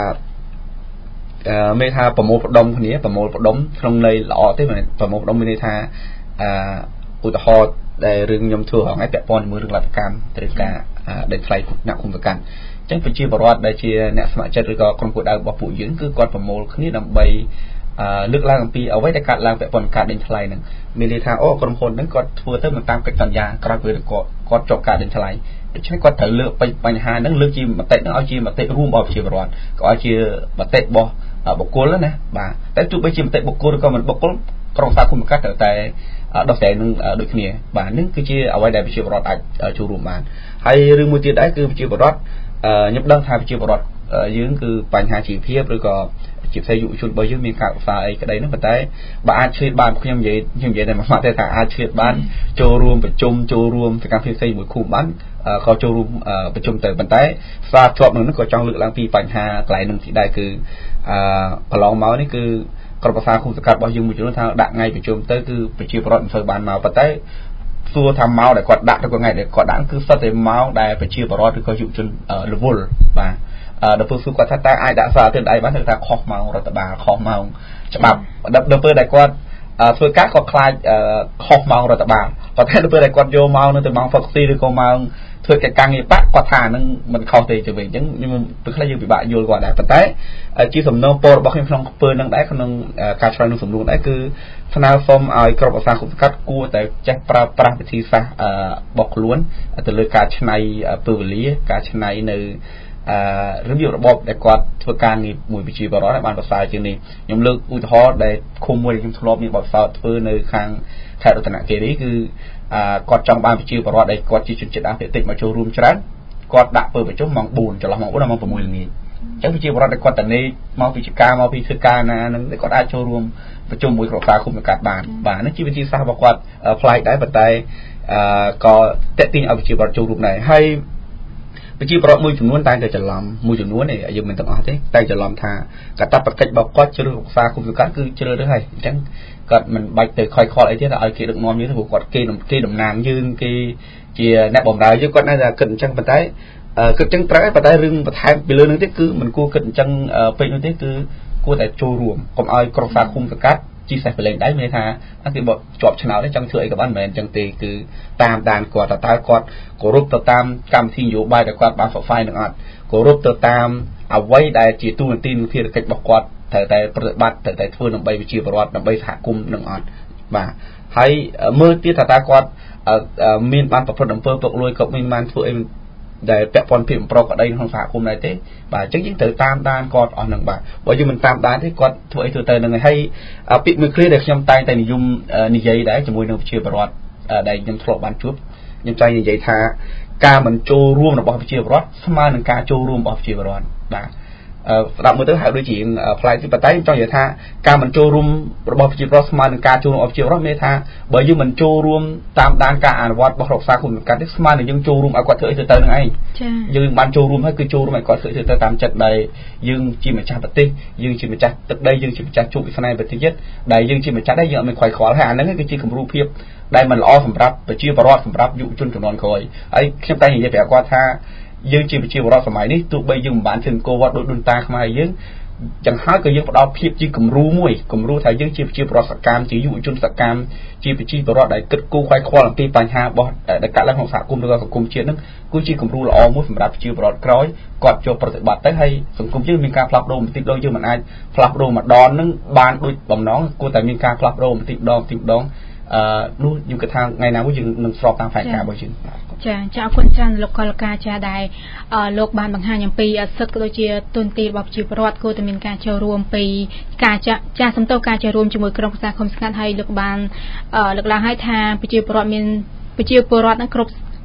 S4: មានថាប្រមូលផ្ដុំគ្នាប្រមូលផ្ដុំក្នុងន័យល្អទេប្រមូលផ្ដុំមានន័យថាឧទាហរណ៍ដែលរឿងខ្ញុំធ្វើហងៃពាក់ព័ន្ធជាមួយរឿងលទ្ធកម្មឬការដេញថ្លៃអ្នកគុំប្រកាន់អញ្ចឹងប្រជាពលរដ្ឋដែលជាអ្នកស្ម័គ្រចិត្តឬក៏ក្រុមគោលដៅរបស់ពួកយើងគឺគាត់ប្រមូលគ្នាដើម្បីលើកឡើងអំពីអ្វីដែលកាត់ឡើងពាក់ព័ន្ធការដេញថ្លៃហ្នឹងមានន័យថាអូក្រុមហ៊ុនហ្នឹងគាត់ធ្វើទៅមិនតាមកិច្ចសន្យាក្រោយពេលគាត់ចុះការដេញថ្លៃដូច្នេះគាត់ត្រូវលើកបញ្ហាហ្នឹងលើកជាមតិហ្នឹងឲ្យជាមតិរួមរបស់ប្រជាពលរដ្ឋក៏ឲ្យជាមតិរបស់បុគ្គលណាបាទតែទោះបីជាមតិបុគ្គលឬក៏មិនបុគ្គលក្រុមសាគុំកាត់ត្រូវតែដោះស្រាយនឹងដូចគ្នាបាទហ្នឹងគឺជាអ្វីដែលប្រជាពលរដ្ឋអាចចូលរួមបានហើយរឿងមួយទៀតដែរគឺប្រជាពលរដ្ឋខ្ញុំដឹងថាប្រជាពលរដ្ឋយើងគឺបញ្ហាជីវភាពឬក៏ជាផ្សេងយុវជនរបស់យើងមានការឧស្សាហ៍អីក្តីហ្នឹងប៉ុន្តែបើអាចឆ្លៀតបានខ្ញុំនិយាយតែមួយម៉ាត់ទេថាអាចឆ្លៀតបានចូលរួមប្រជុំចូលរួមសកម្មភាពផ្សេងមួយឃុំបានក៏ចូលរួមប្រជុំទៅប៉ុន្តែស្វាធ្លាប់នឹងក៏ចង់លើកឡើងពីបញ្ហាកន្លែងនឹងទីដែរគឺកន្លងមកនេះគឺក្រុមប្រឹក្សាគុំសង្កាត់របស់យើងមួយចំនួនថាដាក់ថ្ងៃប្រជុំទៅគឺប្រជាពលរដ្ឋមិនសូវបានមកប៉ុន្តែសួរថាមកដែលគាត់ដាក់ទៅថ្ងៃដែលគាត់ដាក់គឺសិតតែមកដែលប្រជាពលរដ្ឋឬក៏យុវជនរវល់បាទដល់ពេលសួរគាត់ថាតើអាចដាក់សារទៅដៃបានថាខុសម៉ោងរដ្ឋបាលខុសម៉ោងច្បាប់ដល់ពេលដែលគាត់ធ្វើការក៏ខ្លាចខុសម៉ោងរដ្ឋបាលប៉ុន្តែដល់ពេលដែលគាត់យកម៉ោងនៅទៅម៉ោងហ្វឹកស៊ីឬក៏ម៉ោងធ្វើកិច្ចការងារបាក់គាត់ថាហ្នឹងមិនខុសទេទៅវិញអញ្ចឹងខ្ញុំពេលខ្លះយើងពិបាកយល់គាត់ដែរប៉ុន្តែជាសំណូមពររបស់ខ្ញុំក្នុងពើនឹងដែរក្នុងការឆ្លើយនឹងសំណួរដែរគឺស្នើសុំឲ្យក្រុមប្រឹក្សាគុំសង្កាត់គួរតែចេះប្រើប្រាស់វិធីសាស្ត្ររបស់ខ្លួនទៅលើការច្នៃពេលវេលាការច្នៃនៅរបៀបរបបដែលគាត់ធ្វើការងារមួយវិជាបរិបទបានប្រសើរជាងនេះខ្ញុំលើកឧទាហរណ៍ដែលឃុំមួយខ្ញុំធ្លាប់មានបទពិសោធន៍ធ្វើនៅខាងខេត្តរតនគិរីគឺគាត់ចង់បានវិជាបរិបទដែលគាត់ជាជនជាតិអាហ្វ្រិកតិចមកចូលរួមច្រើនគាត់ដាក់ពេលប្រជុំម៉ោង4ចន្លោះម៉ោង4ដល់ម៉ោង6ល្ងាចអញ្ចឹងវិជាបរិបទដែលគាត់តនេមកពីចការមកពីធ្វើការណានឹងគាត់អាចចូលរួមប្រជុំមួយក្រុមការគុំសង្កាត់បានបាទនេះជាវិធីសាស្ត្ររបស់គាត់ប្លែកដែរប៉ុន្តែក៏តេតិញឲ្យវិជាបរិបទចូលរួមដែរហើយប្រជាពលរដ្ឋមួយចំនួនតែតែច្រឡំមួយចំនួននេះយើងមិនទាំងអស់ទេតែច្រឡំថាកាតព្វកិច្ចរបស់គាត់ជ្រើសរកសារគុំសង្កាត់គឺជ្រើសរើសហើយអញ្ចឹងគាត់មិនបាច់ទៅខ້ອຍខលអីទេតែឲ្យគេដឹកនាំយើងទៅព្រោះគាត់គេតំណាងយើងគេជាអ្នកបម្រើយើងគាត់នៅតែគិតអញ្ចឹងប៉ុន្តែគិតអញ្ចឹងត្រូវប៉ុន្តែរឿងបន្ថែមពីលើនឹងទៀតគឺមិនគួរគិតអញ្ចឹងពេកនោះទេគឺគួរតែចូលរួមកុំឲ្យក្រុមសារគុំសង្កាត់ជីសេះប្រឡែងដៃមានថាគេបជាប់ឆ្នោតទេចង់ធ្វើអីក៏បានមិនមែនអញ្ចឹងទេគឺតាមដានគាត់តើគាត់គោរពទៅតាមកម្មវិធីនយោបាយដែលគាត់បានផ្សព្វផ្សាយនឹងអត់គោរពទៅតាមអ្វីដែលជាទូនាទីនិងភារកិច្ចរបស់គាត់ត្រូវតែប្រតិបត្តិត្រូវតែធ្វើដើម្បីវិជាពលរដ្ឋដើម្បីសហគមន៍នឹងអត់បាទហើយមើលទៀតថាតើគាត់មានបានប្រព្រឹត្តអំពើពុករលួយក៏មានបានធ្វើអីដែលពាក់ព័ន្ធភាពប្រកបដីក្នុងសហគមន៍ដែរទេបាទអញ្ចឹងយើងត្រូវតាមដានគាត់អស់នឹងបាទបើយើងមិនតាមដានទេគាត់ធ្វើអីធ្វើទៅនឹងហើយពាក្យមួយឃ្លាដែលខ្ញុំតែងតែនិយមនិយាយដែរជាមួយនឹងប្រជាពលរដ្ឋដែលខ្ញុំធ្លាប់បានជួបខ្ញុំតែងនិយាយថាការមិនចូលរួមរបស់ប្រជាពលរដ្ឋស្មើនឹងការចូលរួមរបស់ប្រជាពលរដ្ឋបាទស្ដាប់មើលទៅហើយដូចជាផ្លែទីប៉ុន្តែចង់និយាយថាការមិនចូលរួមរបស់ប្រជាពលរដ្ឋស្មើនឹងការចូលរួមរបស់ប្រជាពលរដ្ឋមានថាបើយើងមិនចូលរួមតាមដានការអនុវត្តរបស់រដ្ឋាភិបាលគុំសង្កាត់នេះស្មើនឹងយើងចូលរួមឲ្យគាត់ធ្វើអីទៅនឹងឯងយើងបានចូលរួមហើយគឺចូលរួមឲ្យគាត់ធ្វើទៅតាមចិត្តដែលយើងជាម្ចាស់ប្រទេសយើងជាម្ចាស់ទឹកដីយើងជាម្ចាស់ជោគវាសនាប្រទេសជាតិដែលយើងជាម្ចាស់ដែរយើងអត់មានខ្វាយខ្វល់ហើយអាហ្នឹងគឺជាគំរូភាពដែលមិនល្អសម្រាប់ប្រជាពលរដ្ឋសម្រាប់យុវជនជំនាន់ក្រោយហើយខ្ញុំតែនិយាយប្រាប់គាត់ថាយើងជាប្រជាពលរដ្ឋសម័យនេះទោះបីយើងមិនបានធ្វើអង្គវត្តដោយដូនតាខ្មែរយើងចឹងហើយក៏យើងផ្ដល់ភាពជាគំរូមួយគំរូថាយើងជាប្រជាពលរដ្ឋសកម្មជាយុវជនសកម្មជាប្រជាពលរដ្ឋដែលគិតគូរខ្វាយខ្វល់អំពីបញ្ហារបស់ដែលកើតឡើងក្នុងសហគមន៍ឬក៏សង្គមជាតិហ្នឹងគឺជាគំរូល្អមួយសម្រាប់ប្រជាពលរដ្ឋក្រោយគាត់ចូលប្រតិបត្តិទៅហើយសង្គមយើងមានការផ្លាស់ប្ដូរបន្តិចម្ដងយើងមិនអាចផ្លាស់ប្ដូរម្ដងហ្នឹងបានដូចបំណងគួរតែមានការផ្លាស់ប្ដូរបន្តិចម្ដងនោះខ្ញុំគិតថាថ្ងៃណាមួយយើងនឹងស្របតាមផែនការរបស់យើង
S2: ចាអរគុណច្រើនលោកកលកាចាដែលលោកបានបង្ហាញអំពីសិទ្ធិក៏ដូចជាទុនទីរបស់ប្រជាពលរដ្ឋគួរតែមានការចូលរួមពីការចាសំទោសការចូលរួមជាមួយក្រុមប្រឹក្សាគុំសង្កាត់ហើយលោកបានលើកឡើងឲ្យថាប្រជាពលរដ្ឋមានប្រជាពលរដ្ឋនឹងគ្រប់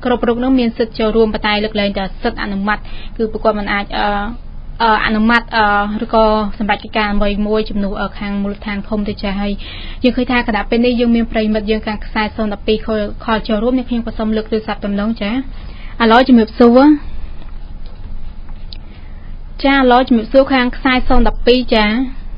S2: គ្រប់រូបនោះមានសិទ្ធិចូលរួមប៉ុន្តែលើកលែងតែសិទ្ធិអនុម័តគឺពួកគាត់មិនអាចអនុម័តឬក៏សម្រាប់កិច្ចការមួយជំនួសខាងមូលដ្ឋានឃុំទៅចាហើយយើងឃើញថាគណៈពេលនេះយើងមានប្រិមិត្តយើងខាងខ្សែ012ខលចូលរួមនេះខ្ញុំក៏សូមលើកទូរស័ព្ទដំណងចាឥឡូវជំរាបសួរចាឥឡូវជំរាបសួរខាងខ្សែ012ចា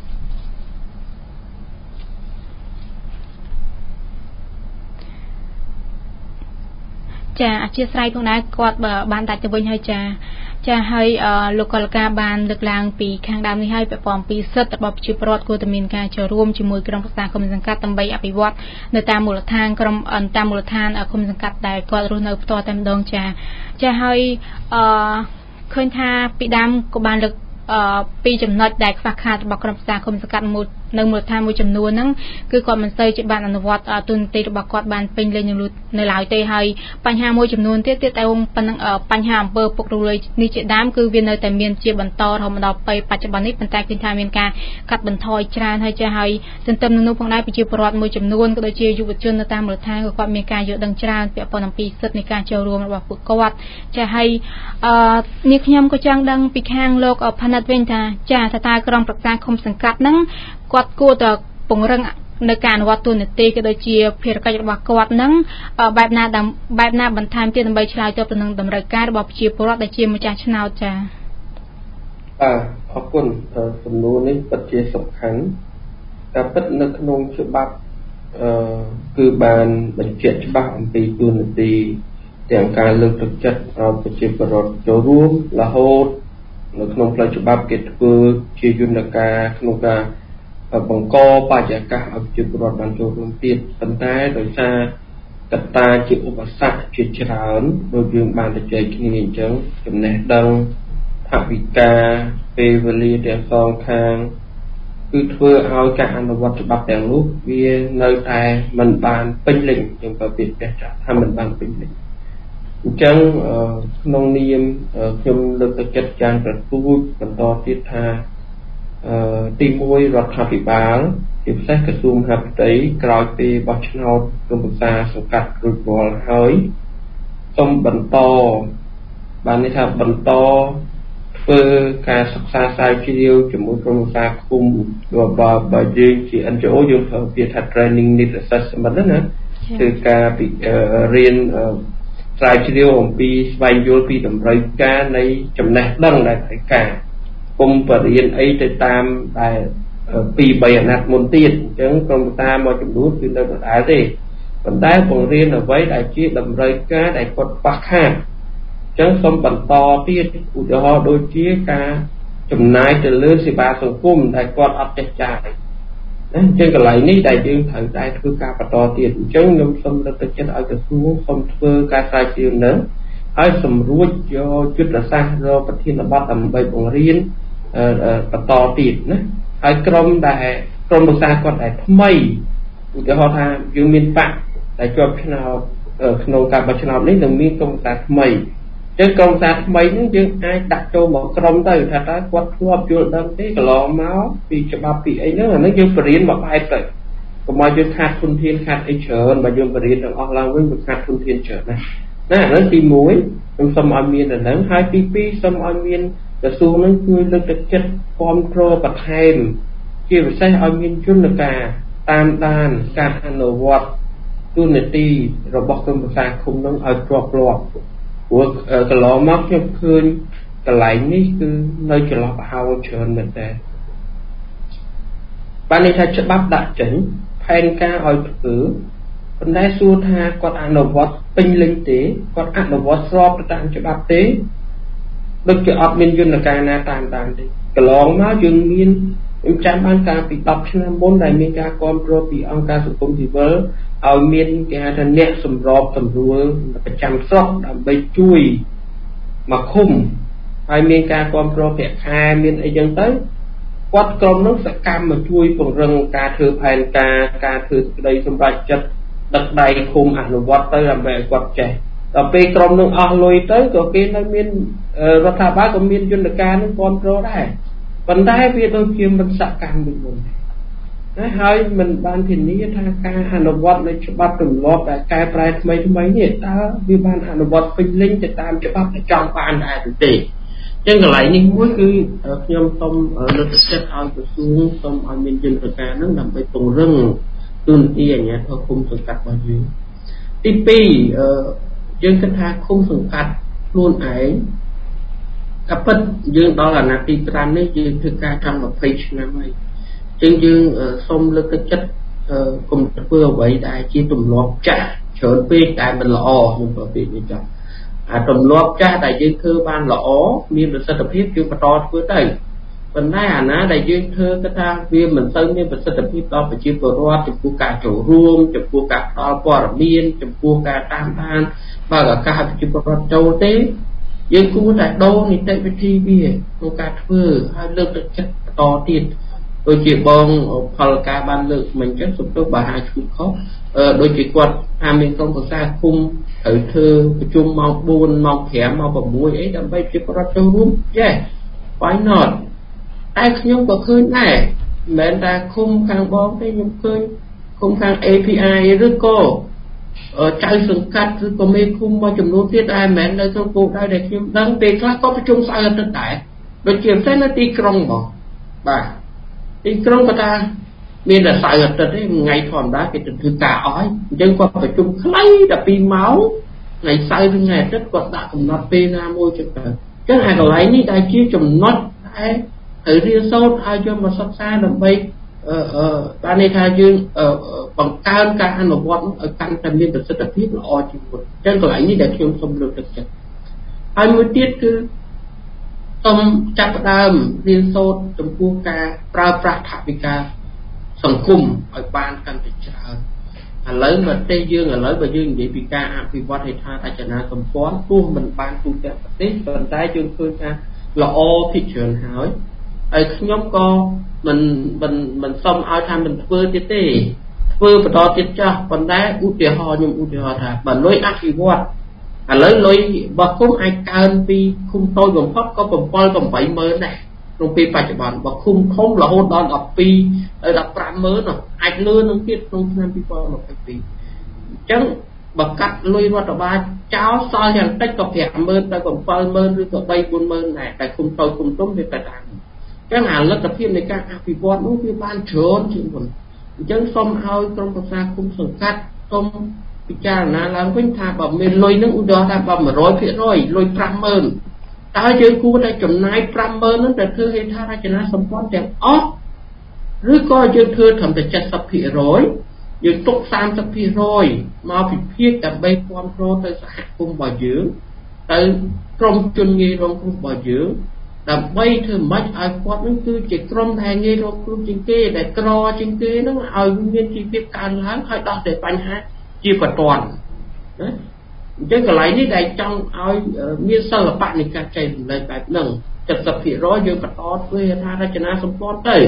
S2: ចាអធិស្ឋានផងដែរគាត់បានដាច់ទៅវិញហើយចាហើយលោកកលការបានលើកឡើងពីខាងដើមនេះហើយពាក់ព័ន្ធពីសិទ្ធិរបស់ប្រជាពលរដ្ឋគួរតែមានការចូលរួមជាមួយក្រុមប្រឹក្សាគុំសង្កាត់ដើម្បីអភិវឌ្ឍនៅតាមមូលដ្ឋានក្រុមតាមមូលដ្ឋានគុំសង្កាត់ដែលគាត់រស់នៅផ្ទាល់តែម្ដងចាហើយឃើញថាពីដើមក៏បានលើកពីចំណុចដែលខ្វះខាតរបស់ក្រុមប្រឹក្សាគុំសង្កាត់នៅមូលដ្ឋានមួយចំនួនហ្នឹងគឺគាត់មិនសូវជាបានអនុវត្តទូននីតិរបស់គាត់បានពេញលេញនៅឡើយទេហើយបញ្ហាមួយចំនួនទៀតតែប៉ុណ្ណឹងបញ្ហាអំពើពុករលួយនេះជាដើមគឺវានៅតែមានជាបន្តរហូតមកដល់ពេលបច្ចុប្បន្ននេះប៉ុន្តែឃើញថាមានការកាត់បន្ថយច្រើនហើយហើយទន្ទឹមនឹងនោះផងដែរប្រជាពលរដ្ឋមួយចំនួនក៏ដូចជាយុវជននៅតាមមូលដ្ឋានក៏គាត់មានការយល់ដឹងច្រើនពាក់ព័ន្ធអំពីសិទ្ធិនៃការចូលរួមរបស់ពួកគាត់ហើយនេះខ្ញុំក៏ចង់ដឹងពីខាងលោកផានិតវិញថាតើក្រុមប្រឹក្សាឃុំសង្កាត់ហ្នឹងគាត់គួរតែពង្រឹងនៅការអនុវត្តទូននីតិក៏ដូចជាភារកិច្ចរបស់គាត់ហ្នឹងបែបណាបន្ថែមទៀតដើម្បីឆ្លើយតបទៅនឹងតម្រូវការរបស់ប្រជាពលរដ្ឋដែលជាម្ចាស់ឆ្នោតចា៎
S5: អរគុណសំណួរនេះពិតជាសំខាន់តែពិតនៅក្នុងច្បាប់គឺបានបញ្ជាក់ច្បាស់អំពីទូននីតិទាំងការលើកទឹកចិត្តឲ្យប្រជាពលរដ្ឋចូលរួមរហូតនៅក្នុងផ្លូវច្បាប់គេធ្វើជាយន្តការក្នុងការបង្កបរិយាកាសឲ្យប្រជាពលរដ្ឋបានចូលរួមទៀតប៉ុន្តែដោយសារកត្តាជាឧបសគ្គជាច្រើនដូចយើងបានជជែកគ្នាអញ្ចឹងចំណេះដឹងថវិកាពេលវេលាទាំងសងខាងគឺធ្វើឲ្យការអនុវត្តច្បាប់ទាំងនោះវានៅតែមិនបានពេញលេញយើងក៏ពាក្យចាស់ថាមិនបានពេញលេញអញ្ចឹងក្នុងនាមខ្ញុំលើកទឹកចិត្តយ៉ាងប្រទូចបន្តទៀតថាទី1រដ្ឋាភិបាលជាពិសេសក្រសួងមហាផ្ទៃក្រោយពេលបោះឆ្នោតក្រុមប្រឹក្សាសង្កាត់រួចរាល់ហើយសូមបន្តបានន័យថាបន្តធ្វើការសិក្សាស្រាវជ្រាវជាមួយក្រុមប្រឹក្សាឃុំបើយើងជា NGO យើងប្រើពាក្យថា training need assessment ណាគឺការរៀនស្រាវជ្រាវអំពីស្វែងយល់ពីតម្រូវការនៃចំណេះដឹងដែលត្រូវការគុំបរិញ្ញាអីទៅតាមដែល2-3អាណត្តិមុនទៀតអញ្ចឹងក្រុមប្រឹក្សាមួយចំនួនគឺនៅដដែលទេប៉ុន្តែបង្រៀនអ្វីដែលជាតម្រូវការដែលគាត់ខ្វះខាតអញ្ចឹងសូមបន្តទៀតឧទាហរណ៍ដូចជាការចំណាយទៅលើសេវាសង្គមដែលគាត់អត់ចេះចាយអញ្ចឹងកន្លែងនេះដែលយើងត្រូវតែធ្វើការបន្តទៀតអញ្ចឹងខ្ញុំសូមលើកទឹកចិត្តឲ្យក្រសួងសូមធ្វើការស្រាវជ្រាវនឹងហើយសម្រួចយកយុទ្ធសាស្ត្ររកប្រធានបទដើម្បីបង្រៀនបន្តទៀតណាហើយក្រុមប្រឹក្សាគាត់ដែលថ្មីឧទាហរណ៍ថាយើងមានបកដែលជាប់ឆ្នោតក្នុងការបោះឆ្នោតនេះនឹងមានក្រុមប្រឹក្សាថ្មីចឹងក្រុមប្រឹក្សាថ្មីនេះយើងអាចដាក់ចូលមកក្រុមទៅថាតើគាត់ធ្លាប់យល់ដឹងទេកន្លងមកពីច្បាប់ពីអីហ្នឹងអានេះយើងបរៀនមកបែបទៅកុំឲ្យយើងខាតធនធានខាតអីច្រើនបើយើងបរៀនទាំងអស់ឡើងវិញវាខាតធនធានច្រើនណាស់អាហ្នឹងទី1ខ្ញុំសូមឲ្យមានតែហ្នឹងហើយទី2សូមឲ្យមានក្រសួងនឹងជួយលើកទឹកចិត្តគ្រប់គ្រងបន្ថែមជាពិសេសឲ្យមានយន្តការតាមដានការអនុវត្តទូននីតិរបស់ក្រុមប្រឹក្សាឃុំនឹងឲ្យគ្រាប់លាប់ព្រោះកន្លងមកខ្ញុំឃើញកន្លែងនេះគឺនៅចន្លោះប្រហោងច្រើនមែនតើបានន័យថាច្បាប់ដាក់ចេញផែនការឲ្យធ្វើប៉ុន្តែសួរថាគាត់អនុវត្តពេញលេញទេគាត់អនុវត្តស្របទៅតាមច្បាប់ទេដូចជាអត់មានយន្តការណាតាមដានទេកន្លងមកយើងមានខ្ញុំចាំបានកាលពី10ឆ្នាំមុនដែលមានការគ្រប់គ្រងពីអង្គការសង្គមស៊ីវិលឲ្យមានគេហៅថាអ្នកសម្របសម្រួលប្រចាំស្រុកដើម្បីជួយមកឃុំហើយមានការគ្រប់គ្រងប្រាក់ខែមានអីចឹងទៅគាត់ក្រុមនោះសកម្មមកជួយពង្រឹងការធ្វើផែនការធ្វើសេចក្តីសម្រេចចិត្តដឹកដៃឃុំអនុវត្តទៅដើម្បីឲ្យគាត់ចេះដល់ពេលក្រុមនោះអស់លុយទៅក៏គេនៅមានរដ្ឋាភិបាលក៏មានយន្តការនឹងគ្រប់គ្រងដែរប៉ុន្តែវាដូចជាមិនសកម្មដូចមុនទេហើយមិនបានធានាថាការអនុវត្តនៃច្បាប់ទម្លាប់ដែលកែប្រែថ្មីនេះតើវាបានអនុវត្តពេញលេញទៅតាមច្បាប់ដែលចង់បានដែរឬទេចឹងកន្លែងនេះមួយគឺខ្ញុំសូមលើកទឹកចិត្តឲ្យក្រសួងសូមឲ្យមានយន្តការហ្នឹងដើម្បីពង្រឹងទូនាទីអាជ្ញាធរឃុំសង្កាត់របស់យើងទី2យើងគិតថាឃុំសង្កាត់ខ្លួនឯងតែពិតយើងដល់អាណត្តិទី5នេះយើងធ្វើការកម្ម20ឆ្នាំហើយចឹងយើងសូមលើកទឹកចិត្តកុំធ្វើអ្វីដែលជាទម្លាប់ចាស់ច្រើនពេកតែមិនល្អខ្ញុំប្រភេទនេះចាស់អាទម្លាប់ចាស់ដែលយើងធ្វើបានល្អមានប្រសិទ្ធភាពយើងបន្តធ្វើទៅប៉ុន្តែអាណាដែលយើងធ្វើគឺថាវាមិនទៅមានប្រសិទ្ធភាពដល់ប្រជាពលរដ្ឋចំពោះការចូលរួមចំពោះការផ្ដល់ព័ត៌មានចំពោះការតាមដានបើឱកាសប្រជាពលរដ្ឋចូលទេយើងគួរតែដូរនីតិវិធីវាក្នុងការធ្វើឲ្យលើកទឹកចិត្តបន្តទៀតដូចជាបងផលការបានលើកមិនចឹងសំទោសបើហាឈូខុសដូចជាគាត់ថាមានក្រុមប្រឹក្សាគុំត្រូវធ្វើប្រជុំម៉ោង4ម៉ោង5ម៉ោង6អីដើម្បីជាប្រវត្តិចូលរួម Yes why not តែខ្ញុំក៏ឃើញដែរមិនមែនតែគុំខាងបងទេខ្ញុំឃើញគុំខាង API ឬក៏ចៅសង្កាត់ឬក៏មេឃុំមួយចំនួនទៀតដែរមិនមែននៅក្នុងគោលដៅដែលខ្ញុំដឹងពេលខ្លះក៏ប្រជុំស្អែកអាទិត្យដែរដូចជាផ្សេងនៅទីក្រុងបងបាទទីក្រុងក៏ថាមានតែស្អែកអាទិត្យទេថ្ងៃធម្មតាគេទៅធ្វើការអស់ហើយអញ្ចឹងគាត់ប្រជុំខ្លី12ម៉ោងថ្ងៃសៅរ៍ឬថ្ងៃអាទិត្យគាត់ដាក់កំណត់ពេលណាមួយចឹងទៅអញ្ចឹងអាកន្លែងនេះដែលជាចំណុចដែលត្រូវរៀនសូត្រឲ្យយកមកសិក្សាដើម្បីបានន័យថាយើងបង្កើនការអនុវត្តឲ្យកាន់តែមានប្រសិទ្ធភាពល្អជាងមុនអញ្ចឹងកន្លែងនេះដែលខ្ញុំសូមលើកទឹកចិត្តហើយមួយទៀតគឺសូមចាប់ផ្ដើមរៀនសូត្រចំពោះការប្រើប្រាស់ថវិកាសង្គមឲ្យបានកាន់តែច្រើនឥឡូវប្រទេសយើងឥឡូវបើយើងនិយាយពីការអភិវឌ្ឍហេដ្ឋារចនាសម្ព័ន្ធទោះមិនបានទូទាំងប្រទេសប៉ុន្តែយើងឃើញថាល្អភាគច្រើនហើយខ្ញុំក៏មិនសុំឲ្យថាមិនធ្វើទៀតទេធ្វើបន្តទៀតចាស់ប៉ុន្តែឧទាហរណ៍ថាបើលុយអភិវឌ្ឍឥឡូវលុយរបស់គុំអាចកើនពីគុំតូចបំផុតក៏ 7-8 ម៉ឺនដែរក្នុងពេលបច្ចុប្បន្នបើគុំធំរហូតដល់ 12 ទៅ 15 ម៉ឺនអាចលឿននឹងទៀតក្នុងឆ្នាំ 2022 អញ្ចឹងបើកាត់លុយរដ្ឋបាលចោលសល់យ៉ាងតិចក៏ 5 ម៉ឺនទៅ 7 ម៉ឺនឬក៏ 3-4 ម៉ឺនដែរតែគុំតូចគុំធំវាទៅតាមអញ្ចឹងអាលទ្ធភាពនៃការអភិវឌ្ឍនោះវាបានច្រើនជាងមុនអញ្ចឹងសូមឲ្យក្រុមប្រឹក្សាគុំសង្កាត់សូមពិចារណាឡើងវិញថាបើមានលុយនឹងឧទាហរណ៍ថាបើ 100% លុយ 5 ម៉ឺនតើយើងគួរតែចំណាយ 5 ម៉ឺននឹងទៅធ្វើហេដ្ឋារចនាសម្ព័ន្ធទាំងអស់ឬក៏យើងធ្វើត្រឹមតែ 70% យើងទុក 30% មកពិភាក្សាដើម្បីគាំទ្រទៅសហគមន៍របស់យើងទៅក្រុមជនងាយរងគ្រោះរបស់យើងដើម្បីធ្វើម៉េចឲ្យគាត់នឹងគឺជាក្រុមដែលងាយរងគ្រោះជាងគេដែលក្រជាងគេនឹងឲ្យមានជីវភាពកើនឡើងហើយដោះស្រាយបញ្ហាជាបន្ទាន់ណាអញ្ចឹងកន្លែងនេះដែលចង់ឲ្យមានសិល្បៈនៃការចែករំលែកបែបហ្នឹង 70% យើងបន្តធ្វើហេដ្ឋារចនាសម្ព័ន្ធទៅ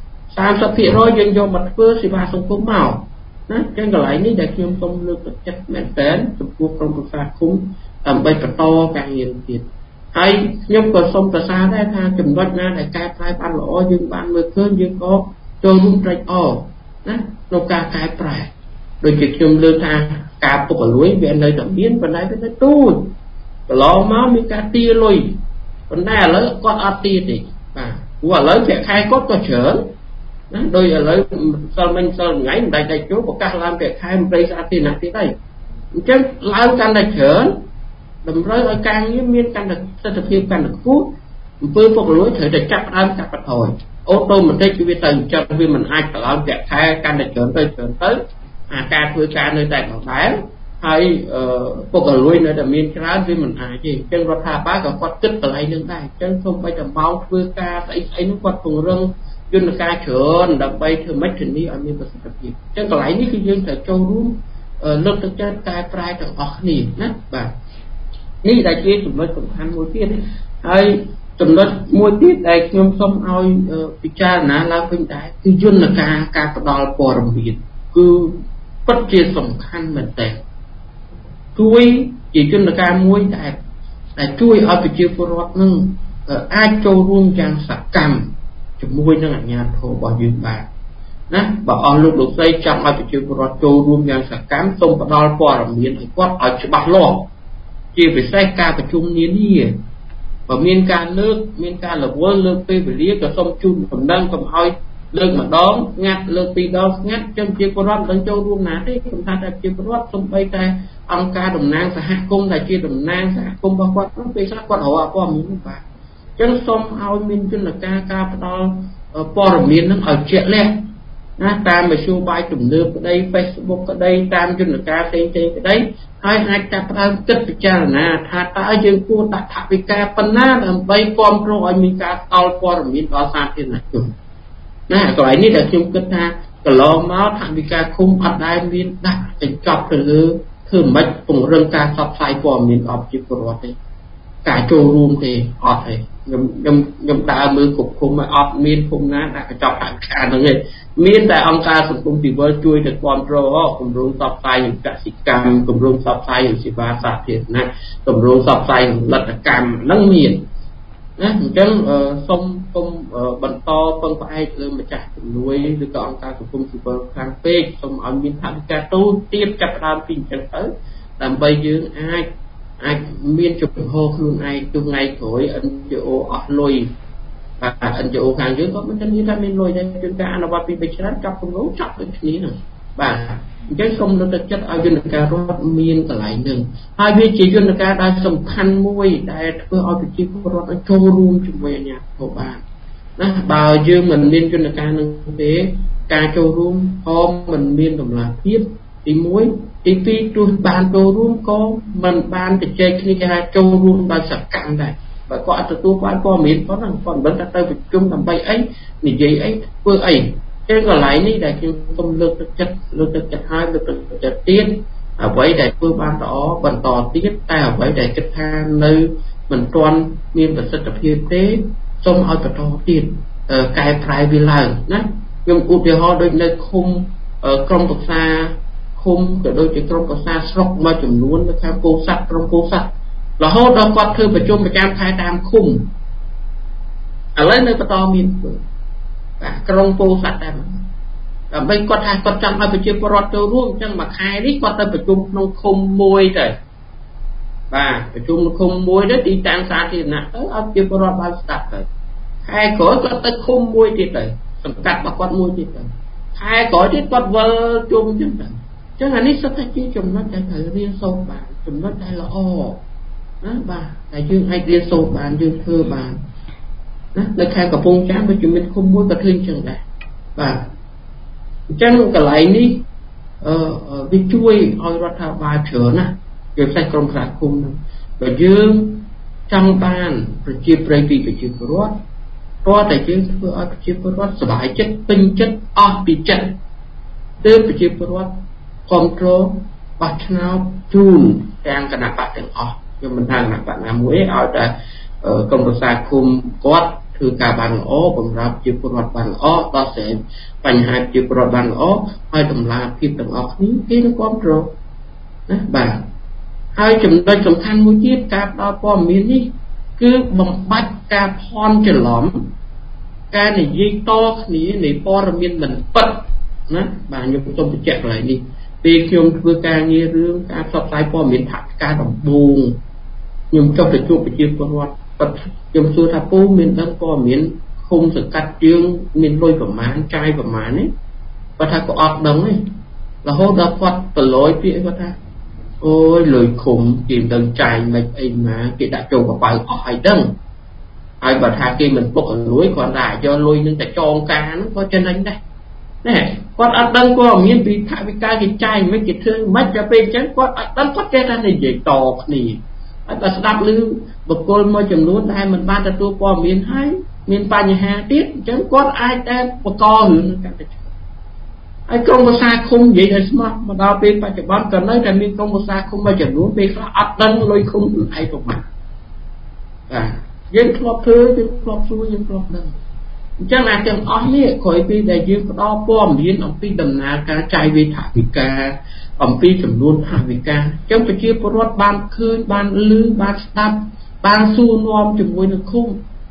S5: 30% យើងយកមកធ្វើសេវាសង្គមមកណាអញ្ចឹងកន្លែងនេះដែលខ្ញុំសូមលើកទឹកចិត្តមែនតើចំពោះក្រុមប្រឹក្សាគុំដើម្បីបន្តការងារទៀតហើយខ្ញុំក៏សូមប្រសាសន៍ដែរថាចំណុចណាដែលកែប្រែបានល្អយើងបានមើលឃើញយើងក៏ចូលរួមត្រេកអរណាក្នុងការកែប្រែដូចជាខ្ញុំលើកថាការពុករលួយវានៅតែមានប៉ុន្តែវានៅទូចកន្លងមកមានការទាលុយប៉ុន្តែឥឡូវគាត់អត់ទាទេបាទព្រោះឥឡូវប្រាក់ខែគាត់ក៏ច្រើនណាដោយឥឡូវសិលមិញសិលថ្ងៃមិនដាច់ចូលប្រកាសឡើងប្រាក់ខែមន្ត្រីសាធារណៈទៀតហើយអញ្ចឹងឡើងកាន់តែច្រើនតម្រូវឲ្យការងារមានកាន់តែសិទ្ធិភាពកាន់តែខ្ពស់អំពើពុករលួយត្រូវតែចាប់ផ្ដើមកាត់បន្ថយអូតូម៉ាទិកវាទៅចាប់វាមិនអាចទៅឡើងប្រាក់ខែកាន់តែច្រើនទៅអាការធ្វើការនៅតែដដែលហើយពុករលួយនៅតែមានច្រើនវាមិនអាចទេអញ្ចឹងរដ្ឋាភិបាលក៏គាត់គិតកន្លែងហ្នឹងដែរអញ្ចឹងសូម្បីតែម៉ោងធ្វើការស្អីនោះគាត់ពង្រឹងយន្តការច្រើនដើម្បីធ្វើម៉េចធានាឲ្យមានប្រសិទ្ធភាពអញ្ចឹងកន្លែងនេះគឺយើងត្រូវចូលរួមលើកទឹកចិត្តកែប្រែទាំងអស់គ្នាណាបាទនេះដែលជាចំណុចសំខាន់មួយទៀតហើយចំណុចមួយទៀតដែលខ្ញុំសូមឲ្យពិចារណាឡើងវិញដែរគឺយន្តការផ្ដល់ព័ត៌មានគឺពិតជាសំខាន់មែនតើជួយជាយន្តការមួយដែលជួយឲ្យប្រជាពលរដ្ឋនឹងអាចចូលរួមយ៉ាងសកម្មជាមួយនឹងអាជ្ញាធររបស់យើងបានណាបើអស់លោកស្រីចង់ឲ្យប្រជាពលរដ្ឋចូលរួមយ៉ាងសកម្មសូមផ្ដល់ព័ត៌មានឲ្យគាត់ឲ្យច្បាស់លាស់ជាពិសេសការប្រជុំនានាបើមានការលើកមានការរវល់លើកពេលវេលាក៏សូមជូនដំណឹងកុំឲ្យលើកម្ដងស្ងាត់លើកពីរដងស្ងាត់ចឹងជាពលរដ្ឋមិនចូលរួមណាទេខ្ញុំថាតែជាពលរដ្ឋសូម្បីតែអង្គការតំណាងសហគមន៍ដែលជាតំណាងសហគមន៍របស់គាត់ពេលខ្លះគាត់រកព័ត៌មាននោះបាទចឹងសូមឲ្យមានយន្តការផ្ដល់ព័ត៌មាននឹងឲ្យជាក់លាក់ណាតាមមធ្យោបាយទំនើបក្តី Facebook ក្តីតាមយន្តការផ្សេងៗក្តីហើយអាចចាប់ផ្ដើមគិតពិចារណាថាតើយើងគួរដាក់ថវិកាប៉ុណ្ណាដើម្បីគ្រប់គ្រងឲ្យមានការផ្ដល់ព័ត៌មានដល់សាធារណជនណាកន្លែងនេះដែលខ្ញុំគិតថាកន្លងមកថវិកាឃុំអត់ដែលមានដាក់បញ្ចប់ទៅលើធ្វើមិនពង្រឹងការផ្សព្វផ្សាយព័ត៌មានដល់ប្រជាពលរដ្ឋទេការចូលរួមទេអត់ទេខ្ញុំដើរមើលគ្រប់ឃុំអត់មានឃុំណាដាក់កញ្ចប់ថវិកាហ្នឹងទេមានតែអង្គការសង្គមស៊ីវិលជួយទៅគ្រប់គ្រងគម្រោងផ្សព្វផ្សាយនឹងកសិកម្មគម្រោងផ្សព្វផ្សាយនឹងសេវាសាធារណៈគម្រោងផ្សព្វផ្សាយនឹងផលិតកម្មហ្នឹងមានណាអញ្ចឹងសូមបន្តពឹងផ្អែកលើម្ចាស់ជំនួយឬក៏អង្គការសង្គមស៊ីវិលខាងពេកសូមឲ្យមានថវិកាទូទៀតចាប់ផ្ដើមពីអញ្ចឹងទៅដើម្បីយើងអាចមានជំហរខ្លួនឯងទោះថ្ងៃក្រោយ NGO អស់លុយបាទ NGO ខាងយើងក៏មិនមានថាមានលុយដែរគឺការអនុវត្តពី3ឆ្នាំចាប់គម្រោងចាប់ដូចគ្នាហ្នឹងបាទអញ្ចឹងសូមលើកទឹកចិត្តឲ្យយន្តការរដ្ឋមានកន្លែងហ្នឹងហើយវាជាយន្តការដែលសំខាន់មួយដែលធ្វើឲ្យប្រជាពលរដ្ឋចូលរួមជាមួយអាជ្ញាធរបានណាបើយើងមិនមានយន្តការហ្នឹងទេការចូលរួមក៏មិនមានតម្លាភាពទី1ទី2ទោះបានចូលរួមក៏មិនបានជជែកគ្នាគេថាចូលរួមដោយសកម្មដែរបើគាត់អត់ទទួលបានព័ត៌មានប៉ុណ្ណឹងគាត់មិនដឹងថាទៅប្រជុំដើម្បីអីនិយាយអីធ្វើអីចឹងកន្លែងនេះដែលខ្ញុំសូមលើកទឹកចិត្តហើយលើកទឹកចិត្តទៀតអ្វីដែលធ្វើបានល្អបន្តទៀតតែអ្វីដែលគិតថានៅមិនទាន់មានប្រសិទ្ធភាពទេសូមឲ្យបន្តទៀតកែប្រែវាឡើងណាខ្ញុំឧទាហរណ៍ដូចនៅឃុំក្រុមប្រឹក្សាឃុំក៏ដូចជាក្រុមប្រឹក្សាស្រុកមួយចំនួននៅខាងពោធិ៍សាត់ក្រុមពោធិ៍សាត់រហូតដល់គាត់ធ្វើប្រជុំប្រចាំខែតាមឃុំឥឡូវនៅបន្តមានធ្វើបាទក្រុងពោធិ៍សាត់ដែរដើម្បីគាត់ថាគាត់ចង់ឲ្យប្រជាពលរដ្ឋចូលរួមអញ្ចឹងមួយខែនេះគាត់ទៅប្រជុំក្នុងឃុំមួយទៅបាទប្រជុំក្នុងឃុំមួយទៅទីតាំងសាធារណៈទៅឲ្យប្រជាពលរដ្ឋបានស្ដាប់ទៅខែក្រោយគាត់ទៅឃុំមួយទៀតទៅសង្កាត់របស់គាត់មួយទៀតទៅខែក្រោយទៀតគាត់វិលជុំអញ្ចឹងទៅអញ្ចឹងអានេះសុទ្ធតែជាចំណុចដែលត្រូវរៀនសូត្របានចំណុចដែលល្អណាបាទតែយើងអាចរៀនសូត្របានយើងធ្វើបានណានៅខេត្តកំពង់ចាមដូចជាមានឃុំមួយក៏ធ្វើអញ្ចឹងដែរបាទអញ្ចឹងកន្លែងនេះវាជួយឲ្យរដ្ឋាភិបាលច្រើនណាជាពិសេសក្រុមសហគមន៍ហ្នឹងបើយើងចង់បានប្រជាប្រិយពីប្រជាពលរដ្ឋព្រោះតែយើងធ្វើឲ្យប្រជាពលរដ្ឋសប្បាយចិត្តពេញចិត្តអស់ពីចិត្តទើបប្រជាពលរដ្ឋគ្រប់គ្រងបោះឆ្នោតជូនទាំងគណៈបកទាំងអស់ខ្ញុំមិនថាគណៈបកណាមួយទេឲ្យតែក្រុមប្រឹក្សាឃុំគាត់ធ្វើការបានល្អសម្រាប់ជាពលរដ្ឋបានល្អដោះស្រាយបញ្ហាជាពលរដ្ឋបានល្អហើយតម្លាភាពទាំងអស់គ្នាគេនឹងគ្រប់គ្រងណាបាទហើយចំណុចសំខាន់មួយទៀតការផ្ដល់ព័ត៌មាននេះគឺបំបត្តិការភ័ន្តច្រឡំការនិយាយតគ្នានៃព័ត៌មានមិនពិតណាបាទខ្ញុំសូមបញ្ជាក់កន្លែងនេះពេលខ្ញុំធ្វើការងាររឿងការផ្សព្វផ្សាយព័ត៌មានថវិកាដំបូងខ្ញុំចុះទៅជួបប្រជាពលរដ្ឋខ្ញុំសួរថាពូមានដឹងព័ត៌មានឃុំសង្កាត់ជើងមានលុយប្រមាណចាយប្រមាណទេគាត់ថាក៏អត់ដឹងទេរហូតដល់គាត់ប្រឡយពាក្យគាត់ថាអូយលុយឃុំគេមិនដឹងចាយមិនអីណាគេដាក់ចូលកប៉ៅអស់ហើយដឹងហើយបើថាគេមិនពុកលួយគាត់ថាយកលុយនឹងតែចងការហ្នឹងក៏ចំណេញដែរណែគាត់អត់ដឹងព័ត៌មានពីថវិកាគេចាយមិនគេធ្វើមិនដល់ពេលអញ្ចឹងគាត់អត់ដឹងគាត់ចេះតែនិយាយតគ្នាហើយបើស្ដាប់ឮបុគ្គលមួយចំនួនដែលមិនបានទទួលព័ត៌មានហើយមានបញ្ហាទៀតអញ្ចឹងគាត់អាចតែបង្ករឿងនឹងកាន់តែច្រើនហើយក្រុមប្រឹក្សាឃុំនិយាយឲ្យស្មោះមកដល់ពេលបច្ចុប្បន្នក៏នៅតែមានក្រុមប្រឹក្សាឃុំមួយចំនួនពេលខ្លះអត់ដឹងលុយឃុំខ្លួនឯងប្រមាណបាទយើងធ្លាប់ធ្វើយើងធ្លាប់សួរយើងធ្លាប់ដឹងអញ្ចឹងអាទាំងអស់នេះក្រោយពីដែលយើងផ្ដល់ព័ត៌មានអំពីដំណើរការចាយវាយថវិកាអំពីចំនួនថវិកាអញ្ចឹងប្រជាពលរដ្ឋបានឃើញបានឮបានស្ដាប់បានសួរនាំជាមួយនឹងឃុំ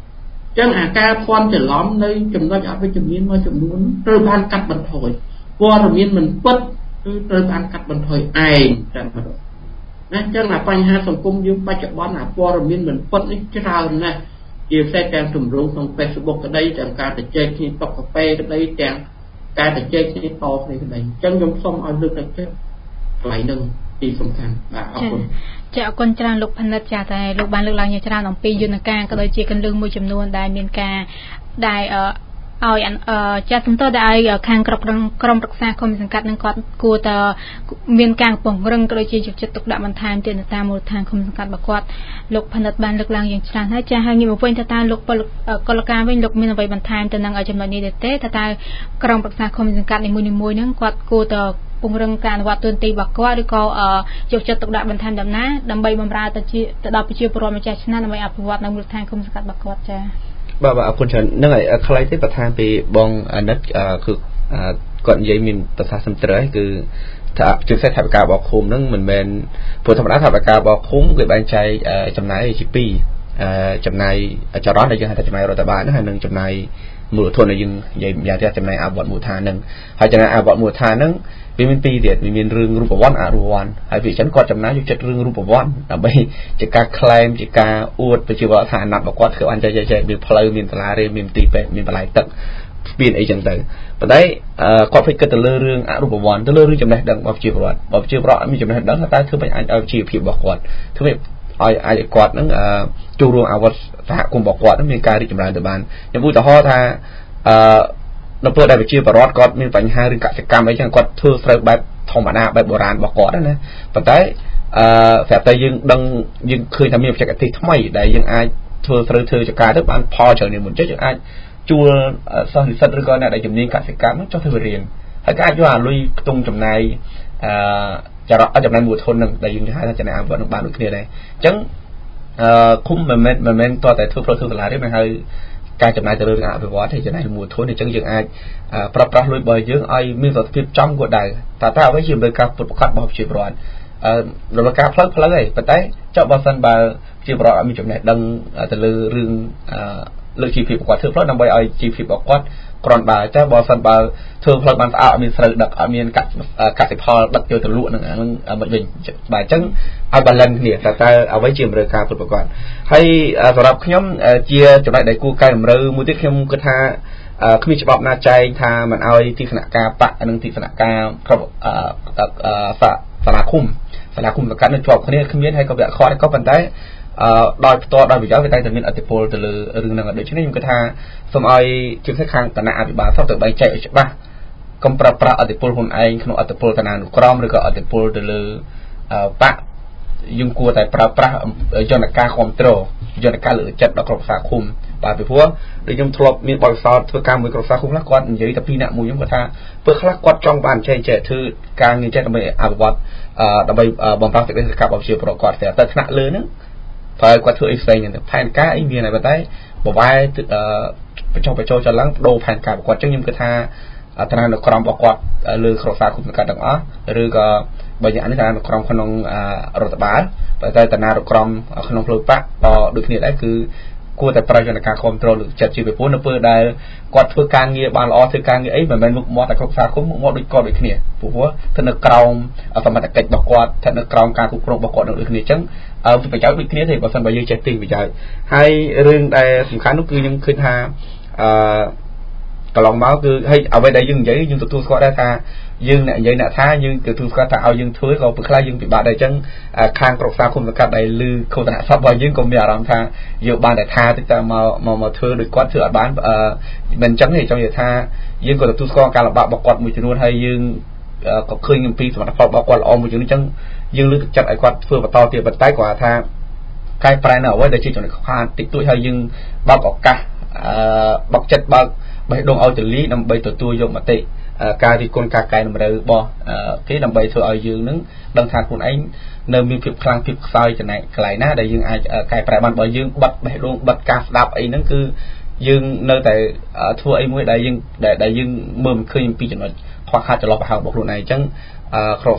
S5: ចឹងអាការភ័ន្តច្រឡំនៅចំណុចអវិជ្ជមានមួយចំនួនត្រូវបានកាត់បន្ថយព័ត៌មានមិនពិតគឺត្រូវបានកាត់បន្ថយឯងតែម្ដងណាចឹងអាបញ្ហាសង្គមយើងបច្ចុប្បន្នអាព័ត៌មានមិនពិតនេះច្រើនណាស់ជាពិសេសទាំងទម្រង់ក្នុង Facebook ក្តីទាំងការទៅចែកគ្នាតុកកាហ្វេក្តីទាំងការទៅចែកគ្នាតគ្នាក្តីអញ្ចឹងខ្ញុំសូមឲ្យលើកទឹកចិត្តកន្លែងហ្នឹងទីសំខាន់បាទអរគុណ
S2: ចាអរគុណច្រើនលោកផានិតចាតែលោកបានលើកឡើងយ៉ាងច្រើនអំពីយន្តការក៏ដូចជាគន្លឹះមួយចំនួនដែលមានការដែលឲ្យចាត់សំទោសដែលឲ្យខាងក្រុមប្រឹក្សាគុំសង្កាត់នឹងគាត់គួរតែមានការពង្រឹងក៏ដូចជាយកចិត្តទុកដាក់បន្ថែមទៀតនៅតាមមូលដ្ឋានគុំសង្កាត់របស់គាត់លោកផានិតបានលើកឡើងយ៉ាងច្រើនហើយចាហើយងាកមកវិញតើលោកកលការវិញលោកមានអ្វីបន្ថែមទៅនឹងចំណុចនេះទេតើក្រុមប្រឹក្សាគុំសង្កាត់នីមួយៗហ្នឹងគាត់គួរតែពង្រឹងការអនុវត្តទូនទីរបស់គាត់ឬក៏យកចិត្តទុកដាក់បន្ថែមដំណាដើម្បីបម្រើទៅដល់ប្រជាពលរដ្ឋម្ចាស់ឆ្នះដើម្បីអភិវឌ្ឍនៅមូលដ្ឋានគុំសង្កាត់របស់គាត់ចា
S4: បាទអរគុណច្រើនហ្នឹងហើយខ្លីទេបន្ថែមពីបងអាណិតគឺគាត់និយាយមានប្រសាសន៍សំត្រូវគឺថាជាពិសេសថាវិការបោកឃុំហ្នឹងមិនមែនព្រោះធម្មតាថាវិការបោកឃុំគេបែងចែកចំណាយជាពីរចំណាយចរន្តដែលយើងហៅថាចំណាយរដ្ឋបាលហ្នឹងហើយនឹងចំណាយមូលធនដែលយើងនិយាយយ៉ាងថាចំណាយអភិវឌ្ឍមូលដ្ឋានហ្នឹងហើយចំណាយអភិវឌ្ឍមូលដ្ឋានហ្នឹងវាមានពីរទៀតវាមានរឿងរូបវន្តអរូបវន្តហើយវាចឹងគាត់ចំណាយយកចិត្តរឿងរូបវន្តដើម្បីជាការក្លែមជាការអួតប្រជាពលរដ្ឋថាអាណត្តិរបស់គាត់គឺអញ្ចឹងមានផ្លូវមានសាលារៀនមានទីពេទ្យមានបន្លែទឹកស្ពានអីចឹងទៅប៉ុន្តែគាត់ភ្លេចគិតទៅលើរឿងអរូបវន្តទៅលើរឿងចំណេះដឹងរបស់ប្រជាពលរដ្ឋបើប្រជាពលរដ្ឋមានចំណេះដឹងតែធ្វើមិនអាចឲ្យជីវភាពរបស់គាត់ធ្វើឲ្យគាត់នឹងចូលរួមអវត្តសហគមន៍របស់គាត់នឹងមានការរីកចម្រើនទៅបានខ្ញុំឧទាហរណ៍ថានៅពេលដែលប្រជាពលរដ្ឋគាត់មានបញ្ហាឬកសិកម្មអីចឹងគាត់ធ្វើស្រូវបែបធម្មតាបែបបុរាណរបស់គាត់ណាប៉ុន្តែស្រាប់តែយើងដឹងយើងឃើញថាមានបច្ចេកទេសថ្មីដែលយើងអាចធ្វើស្រូវធ្វើចការទៅបានផលច្រើននេះមុនចឹងយើងអាចជួលសិស្សនិស្សិតឬក៏អ្នកដែលជំនាញកសិកម្មចុះទៅរៀនហើយក៏អាចយកអាលុយខ្ទង់ចំណាយចំណាយមូលធននឹងដែលយើងហៅថាចំណាយអភិវឌ្ឍនឹងបានដូចគ្នាដែរអញ្ចឹងគុំមិនមែនតតែធ្វើផ្លូវធ្វើសាលារៀនហើយការចំណាយទៅលើអភិវឌ្ឍហើយចំណាយមូលធនអញ្ចឹងយើងអាចប្រើប្រាស់លុយរបស់យើងឲ្យមានសុខភាពចំគោលដៅតែអ្វីជាលើការពុតប្រកាសរបស់ប្រជាពលរដ្ឋរកការផ្លូវហើយប៉ុន្តែចុះបើសិនបើប្រជាពលរដ្ឋអត់មានចំណេះដឹងទៅលើរឿងលើជីវភាពគាត់ធ្វើផ្លូវដើម្បីឲ្យជីវភាពរបស់គាត់គ្រាន់បើតែបើសិនបើធ្វើផ្លូវបានស្អាតអត់មានស្រូវដឹកអត់មានកសិផលដឹកយកទៅលក់នឹងមិនវិញបាទអញ្ចឹងឲ្យបាឡិនគ្នាតែអ្វីជាតម្រូវការពិតប្រាកដហើយសម្រាប់ខ្ញុំជាចំណុចដែលគួរកែតម្រូវមួយទៀតខ្ញុំគិតថាគ្មានច្បាប់ណាចែងថាមិនឲ្យទីគណៈការបកនិងទីគណៈការគ្រប់សាលាឃុំសង្កាត់នៅជាប់គ្នាគ្មានហើយក៏វាអត់ខត់ក៏ប៉ុន្តែដោយផ្ទាល់ដោយប្រយោជន៍វាតែមានអធិពលទៅលើរឿងហ្នឹងដូច្នេះខ្ញុំគិតថាសូមឲ្យជាពិសេសខាងគណៈអភិបាលទៅបែងចែកឲ្យច្បាស់កុំប្រើប្រាស់អធិពលខ្លួនឯងក្នុងអធិពលឋានានុក្រមឬក៏អធិពលទៅលើបកយើងគួរតែប្រើប្រាស់យន្តការគ្រប់គ្រងយន្តការលើកចិត្តដល់គ្រប់សាឃុំបាទពីព្រោះដូចខ្ញុំធ្លាប់មានបទពិសោធន៍ធ្វើការមួយគ្រប់សាឃុំខ្លះគាត់និយាយតែពីអ្នកមួយខ្ញុំគាត់ថាពេលខ្លះគាត់ចង់បានចែកធ្វើការងារចេះដើម្បីអភិវឌ្ឍដើម្បីបំរើសេចក្តីសកម្មរបស់ប្រជាពលរដ្ឋគាត់តែថ្នាក់លើហ្នឹងបើគាត់ធ្វើអីផ្សេងទៅផែនការអីមានហើយប៉ុន្តែបបែបញ្ចុះបញ្ចូលចឡើងដូរផែនការរបស់គាត់អញ្ចឹងខ្ញុំគិតថាឋានានុក្រមរបស់គាត់លើក្រសែគុំសង្កាត់ទាំងអស់ឬក៏បើយ៉ាងនេះឋានានុក្រមក្នុងរដ្ឋបាលតែឋានានុក្រមក្នុងផ្លូវបកក៏ដូចគ្នាដែរគឺគួរតែប្រើយន្តការគ្រប់គ្រងលើចិត្តជាប្រព័ន្ធនៅពេលដែលគាត់ធ្វើការងារបានល្អធ្វើការងារអីមិនមែនមុខមាត់តែគ្រប់សាគុំមុខមាត់ដូចគាត់ដូចគ្នាព្រោះស្ថិតនៅក្រោមសមត្ថកិច្ចរបស់គាត់ស្ថិតនៅក្រោមការគ្រប់គ្រងរបស់គាត់ដូចគ្នាអញ្ចឹងប្រយោជន៍ដូចគ្នាទេបើមិនបើយើងចេះទីប្រយោជន៍ហើយរឿងដែលសំខាន់នោះគឺខ្ញុំឃើញថាកន្លងមកគឺហើយអ្វីដែលយើងនិយាយយើងទទួលស្គាល់ដែរថាយើងអ្នកនិយាយអ្នកថាយើងទទួលស្គាល់ថាឲ្យយើងធ្វើក៏ពេលខ្លះយើងពិបាកដែរអញ្ចឹងខាងប្រឹក្សាគុំសង្កាត់ដែលឮខុសតនស័ព្ទរបស់យើងក៏មានអារម្មណ៍ថាយើងបានតែថាតិចតែមកធ្វើដូចគាត់ធ្វើអត់បានមិនអញ្ចឹងទេចង់និយាយថាយើងក៏ទទួលស្គាល់ការលំបាករបស់គាត់មួយចំនួនហើយយើងក៏ឃើញអំពីសមត្ថភាពរបស់គាត់ល្អមួយចំនួនអញ្ចឹងយើងលើកទឹកចិត្តឲ្យគាត់ធ្វើបន្តទៀតប៉ុន្តែគាត់ថាកែប្រែនៅអ្វីដែលជាចំណុចខ្វះតិចតួចហើយយើងបើកឱកាសបើកចិត្តបើកបេះដូងឲ្យទលីដើម្បីទទួលយកមតិការរិះគន់ការកែតម្រូវរបស់គេដើម្បីធ្វើឲ្យយើងនឹងដឹងថាខ្លួនឯងនៅមានភាពខ្លាំងភាពខ្សោយចំណែកកន្លែងណាដែលយើងអាចកែប្រែបានបើយើងបិទបេះដូងបិទការស្ដាប់អីហ្នឹងគឺយើងនៅតែធ្វើអីមួយដែលយើងមើលមិនឃើញពីចំណុចខ្វះខាតចន្លោះប្រហោងរបស់ខ្លួនឯងអញ្ចឹងក្រសា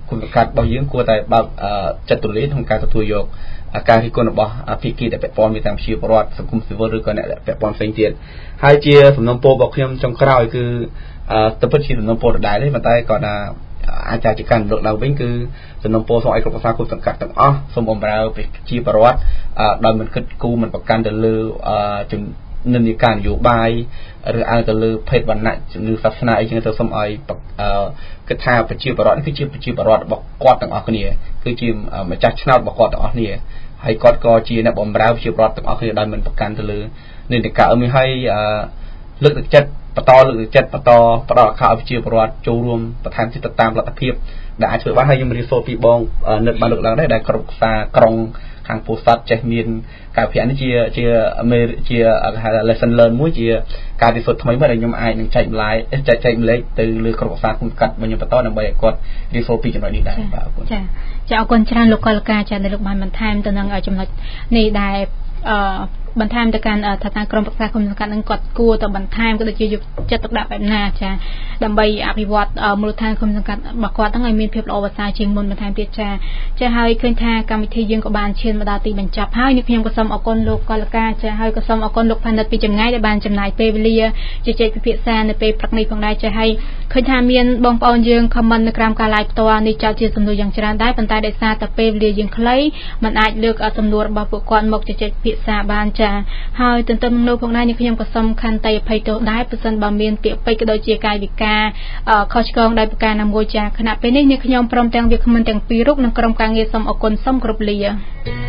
S4: គុណកាត់របស់យើងគួរតែបើកចិត្តទូលាយក្នុងការទទួលយកការរិះគន់របស់ភាគីដែលពាក់ព័ន្ធមានទាំងជាពលរដ្ឋសង្គមស៊ីវិលឬក៏អ្នកពាក់ព័ន្ធផ្សេងទៀតហើយជាសំណុំពររបស់ខ្ញុំចុងក្រោយគឺទៅពិតជាសំណុំពរដដែលទេប៉ុន្តែក៏ថាអាចជាការលើកឡើងវិញគឺសំណុំពរសូមឲ្យគ្រប់ភាសាគុំសង្កាត់ទាំងអស់សូមបម្រើប្រជាពលរដ្ឋដោយមិនគិតគូរមិនប្រកាន់ទៅលើនិន្នាការនយោបាយឬអាចទៅលើភេទវណ្ណៈជំនឿសាសនាអីចឹងទៅសូមឲ្យគិតថាប្រជាពលរដ្ឋនេះគឺជាប្រជាពលរដ្ឋរបស់គាត់ទាំងអស់គ្នាគឺជាម្ចាស់ឆ្នោតរបស់គាត់ទាំងអស់គ្នាហើយគាត់ក៏ជាអ្នកបម្រើប្រជាពលរដ្ឋទាំងអស់គ្នាដោយមិនប្រកាន់ទៅលើនិន្នាការនេះហើយលើកទឹកចិត្តបន្តផ្ដល់ឱកាសឲ្យប្រជាពលរដ្ឋចូលរួមបន្ថែមទៀតទៅតាមលទ្ធភាពដែលអាចធ្វើបានហើយខ្ញុំរៀបសូត្រពីបងនឹកបានលើកឡើងដែរដែលគ្រប់សាក្រុងខាងពោធិ៍សាត់ចេះមានការវិភាគនេះជា lesson learn មួយជាការរៀបសូត្រថ្មីមួយដែលខ្ញុំអាចនឹងចែកម្លែកទៅលើគ្រប់ភាសាគុំកាត់របស់ខ្ញុំបន្តដើម្បីឲ្យគាត់រៀបសូត្រពីចំណុចនេះដែរបាទអរគុណចា
S2: អរគុណច្រើនលោកកលការចាដែលលោកបានបន្ថែមទៅនឹងចំណុចនេះដែលបន្ថែមទៅកាន់ថាតាក្រុមប្រឹក្សាគុំសង្កាត់នឹងគាត់គួរទៅបន្ថែមក៏ដូចជាយកចិត្តទុកដាក់បែបណាចាដើម្បីអភិវឌ្ឍមូលដ្ឋានគុំសង្កាត់របស់គាត់ហ្នឹងឲ្យមានភាពល្អប្រសើរជាងមុនបន្ថែមទៀតចាហើយឃើញថាកម្មវិធីយើងក៏បានឈានមកដល់ទីបញ្ចប់ហើយនេះខ្ញុំក៏សូមអរគុណលោកកលការចាហើយក៏សូមអរគុណលោកផានិតពីចម្ងាយដែលបានចំណាយពេលវេលាជជែកពិភាក្សានៅពេលព្រឹកនេះផងដែរចាហើយឃើញថាមានបងប្អូនយើង comment នៅក្រោមការ live ផ្ទាល់នេះចោទជាសំណួរយ៉ាងច្រើនដែរប៉ុន្តែដោយសារតែពេលវេលាយើងខ្លីមិនអាចលើកសំណួររបស់ពួកគាត់មកជជែកពិភាក្សាបានចាហើយទន្ទឹមនឹងនោះផងដែរខ្ញុំក៏សូមខន្តីអភ័យទោសដែរប្រសិនបើមានពាក្យពេចន៍ក៏ដូចជាកាយវិការខុសឆ្គងដោយប្រការណាមួយចាគណៈពេលនេះខ្ញុំព្រមទាំងវាគ្មិនទាំងពីររូបនិងក្រុមការងារសូមអរគុណសូមគោរពលា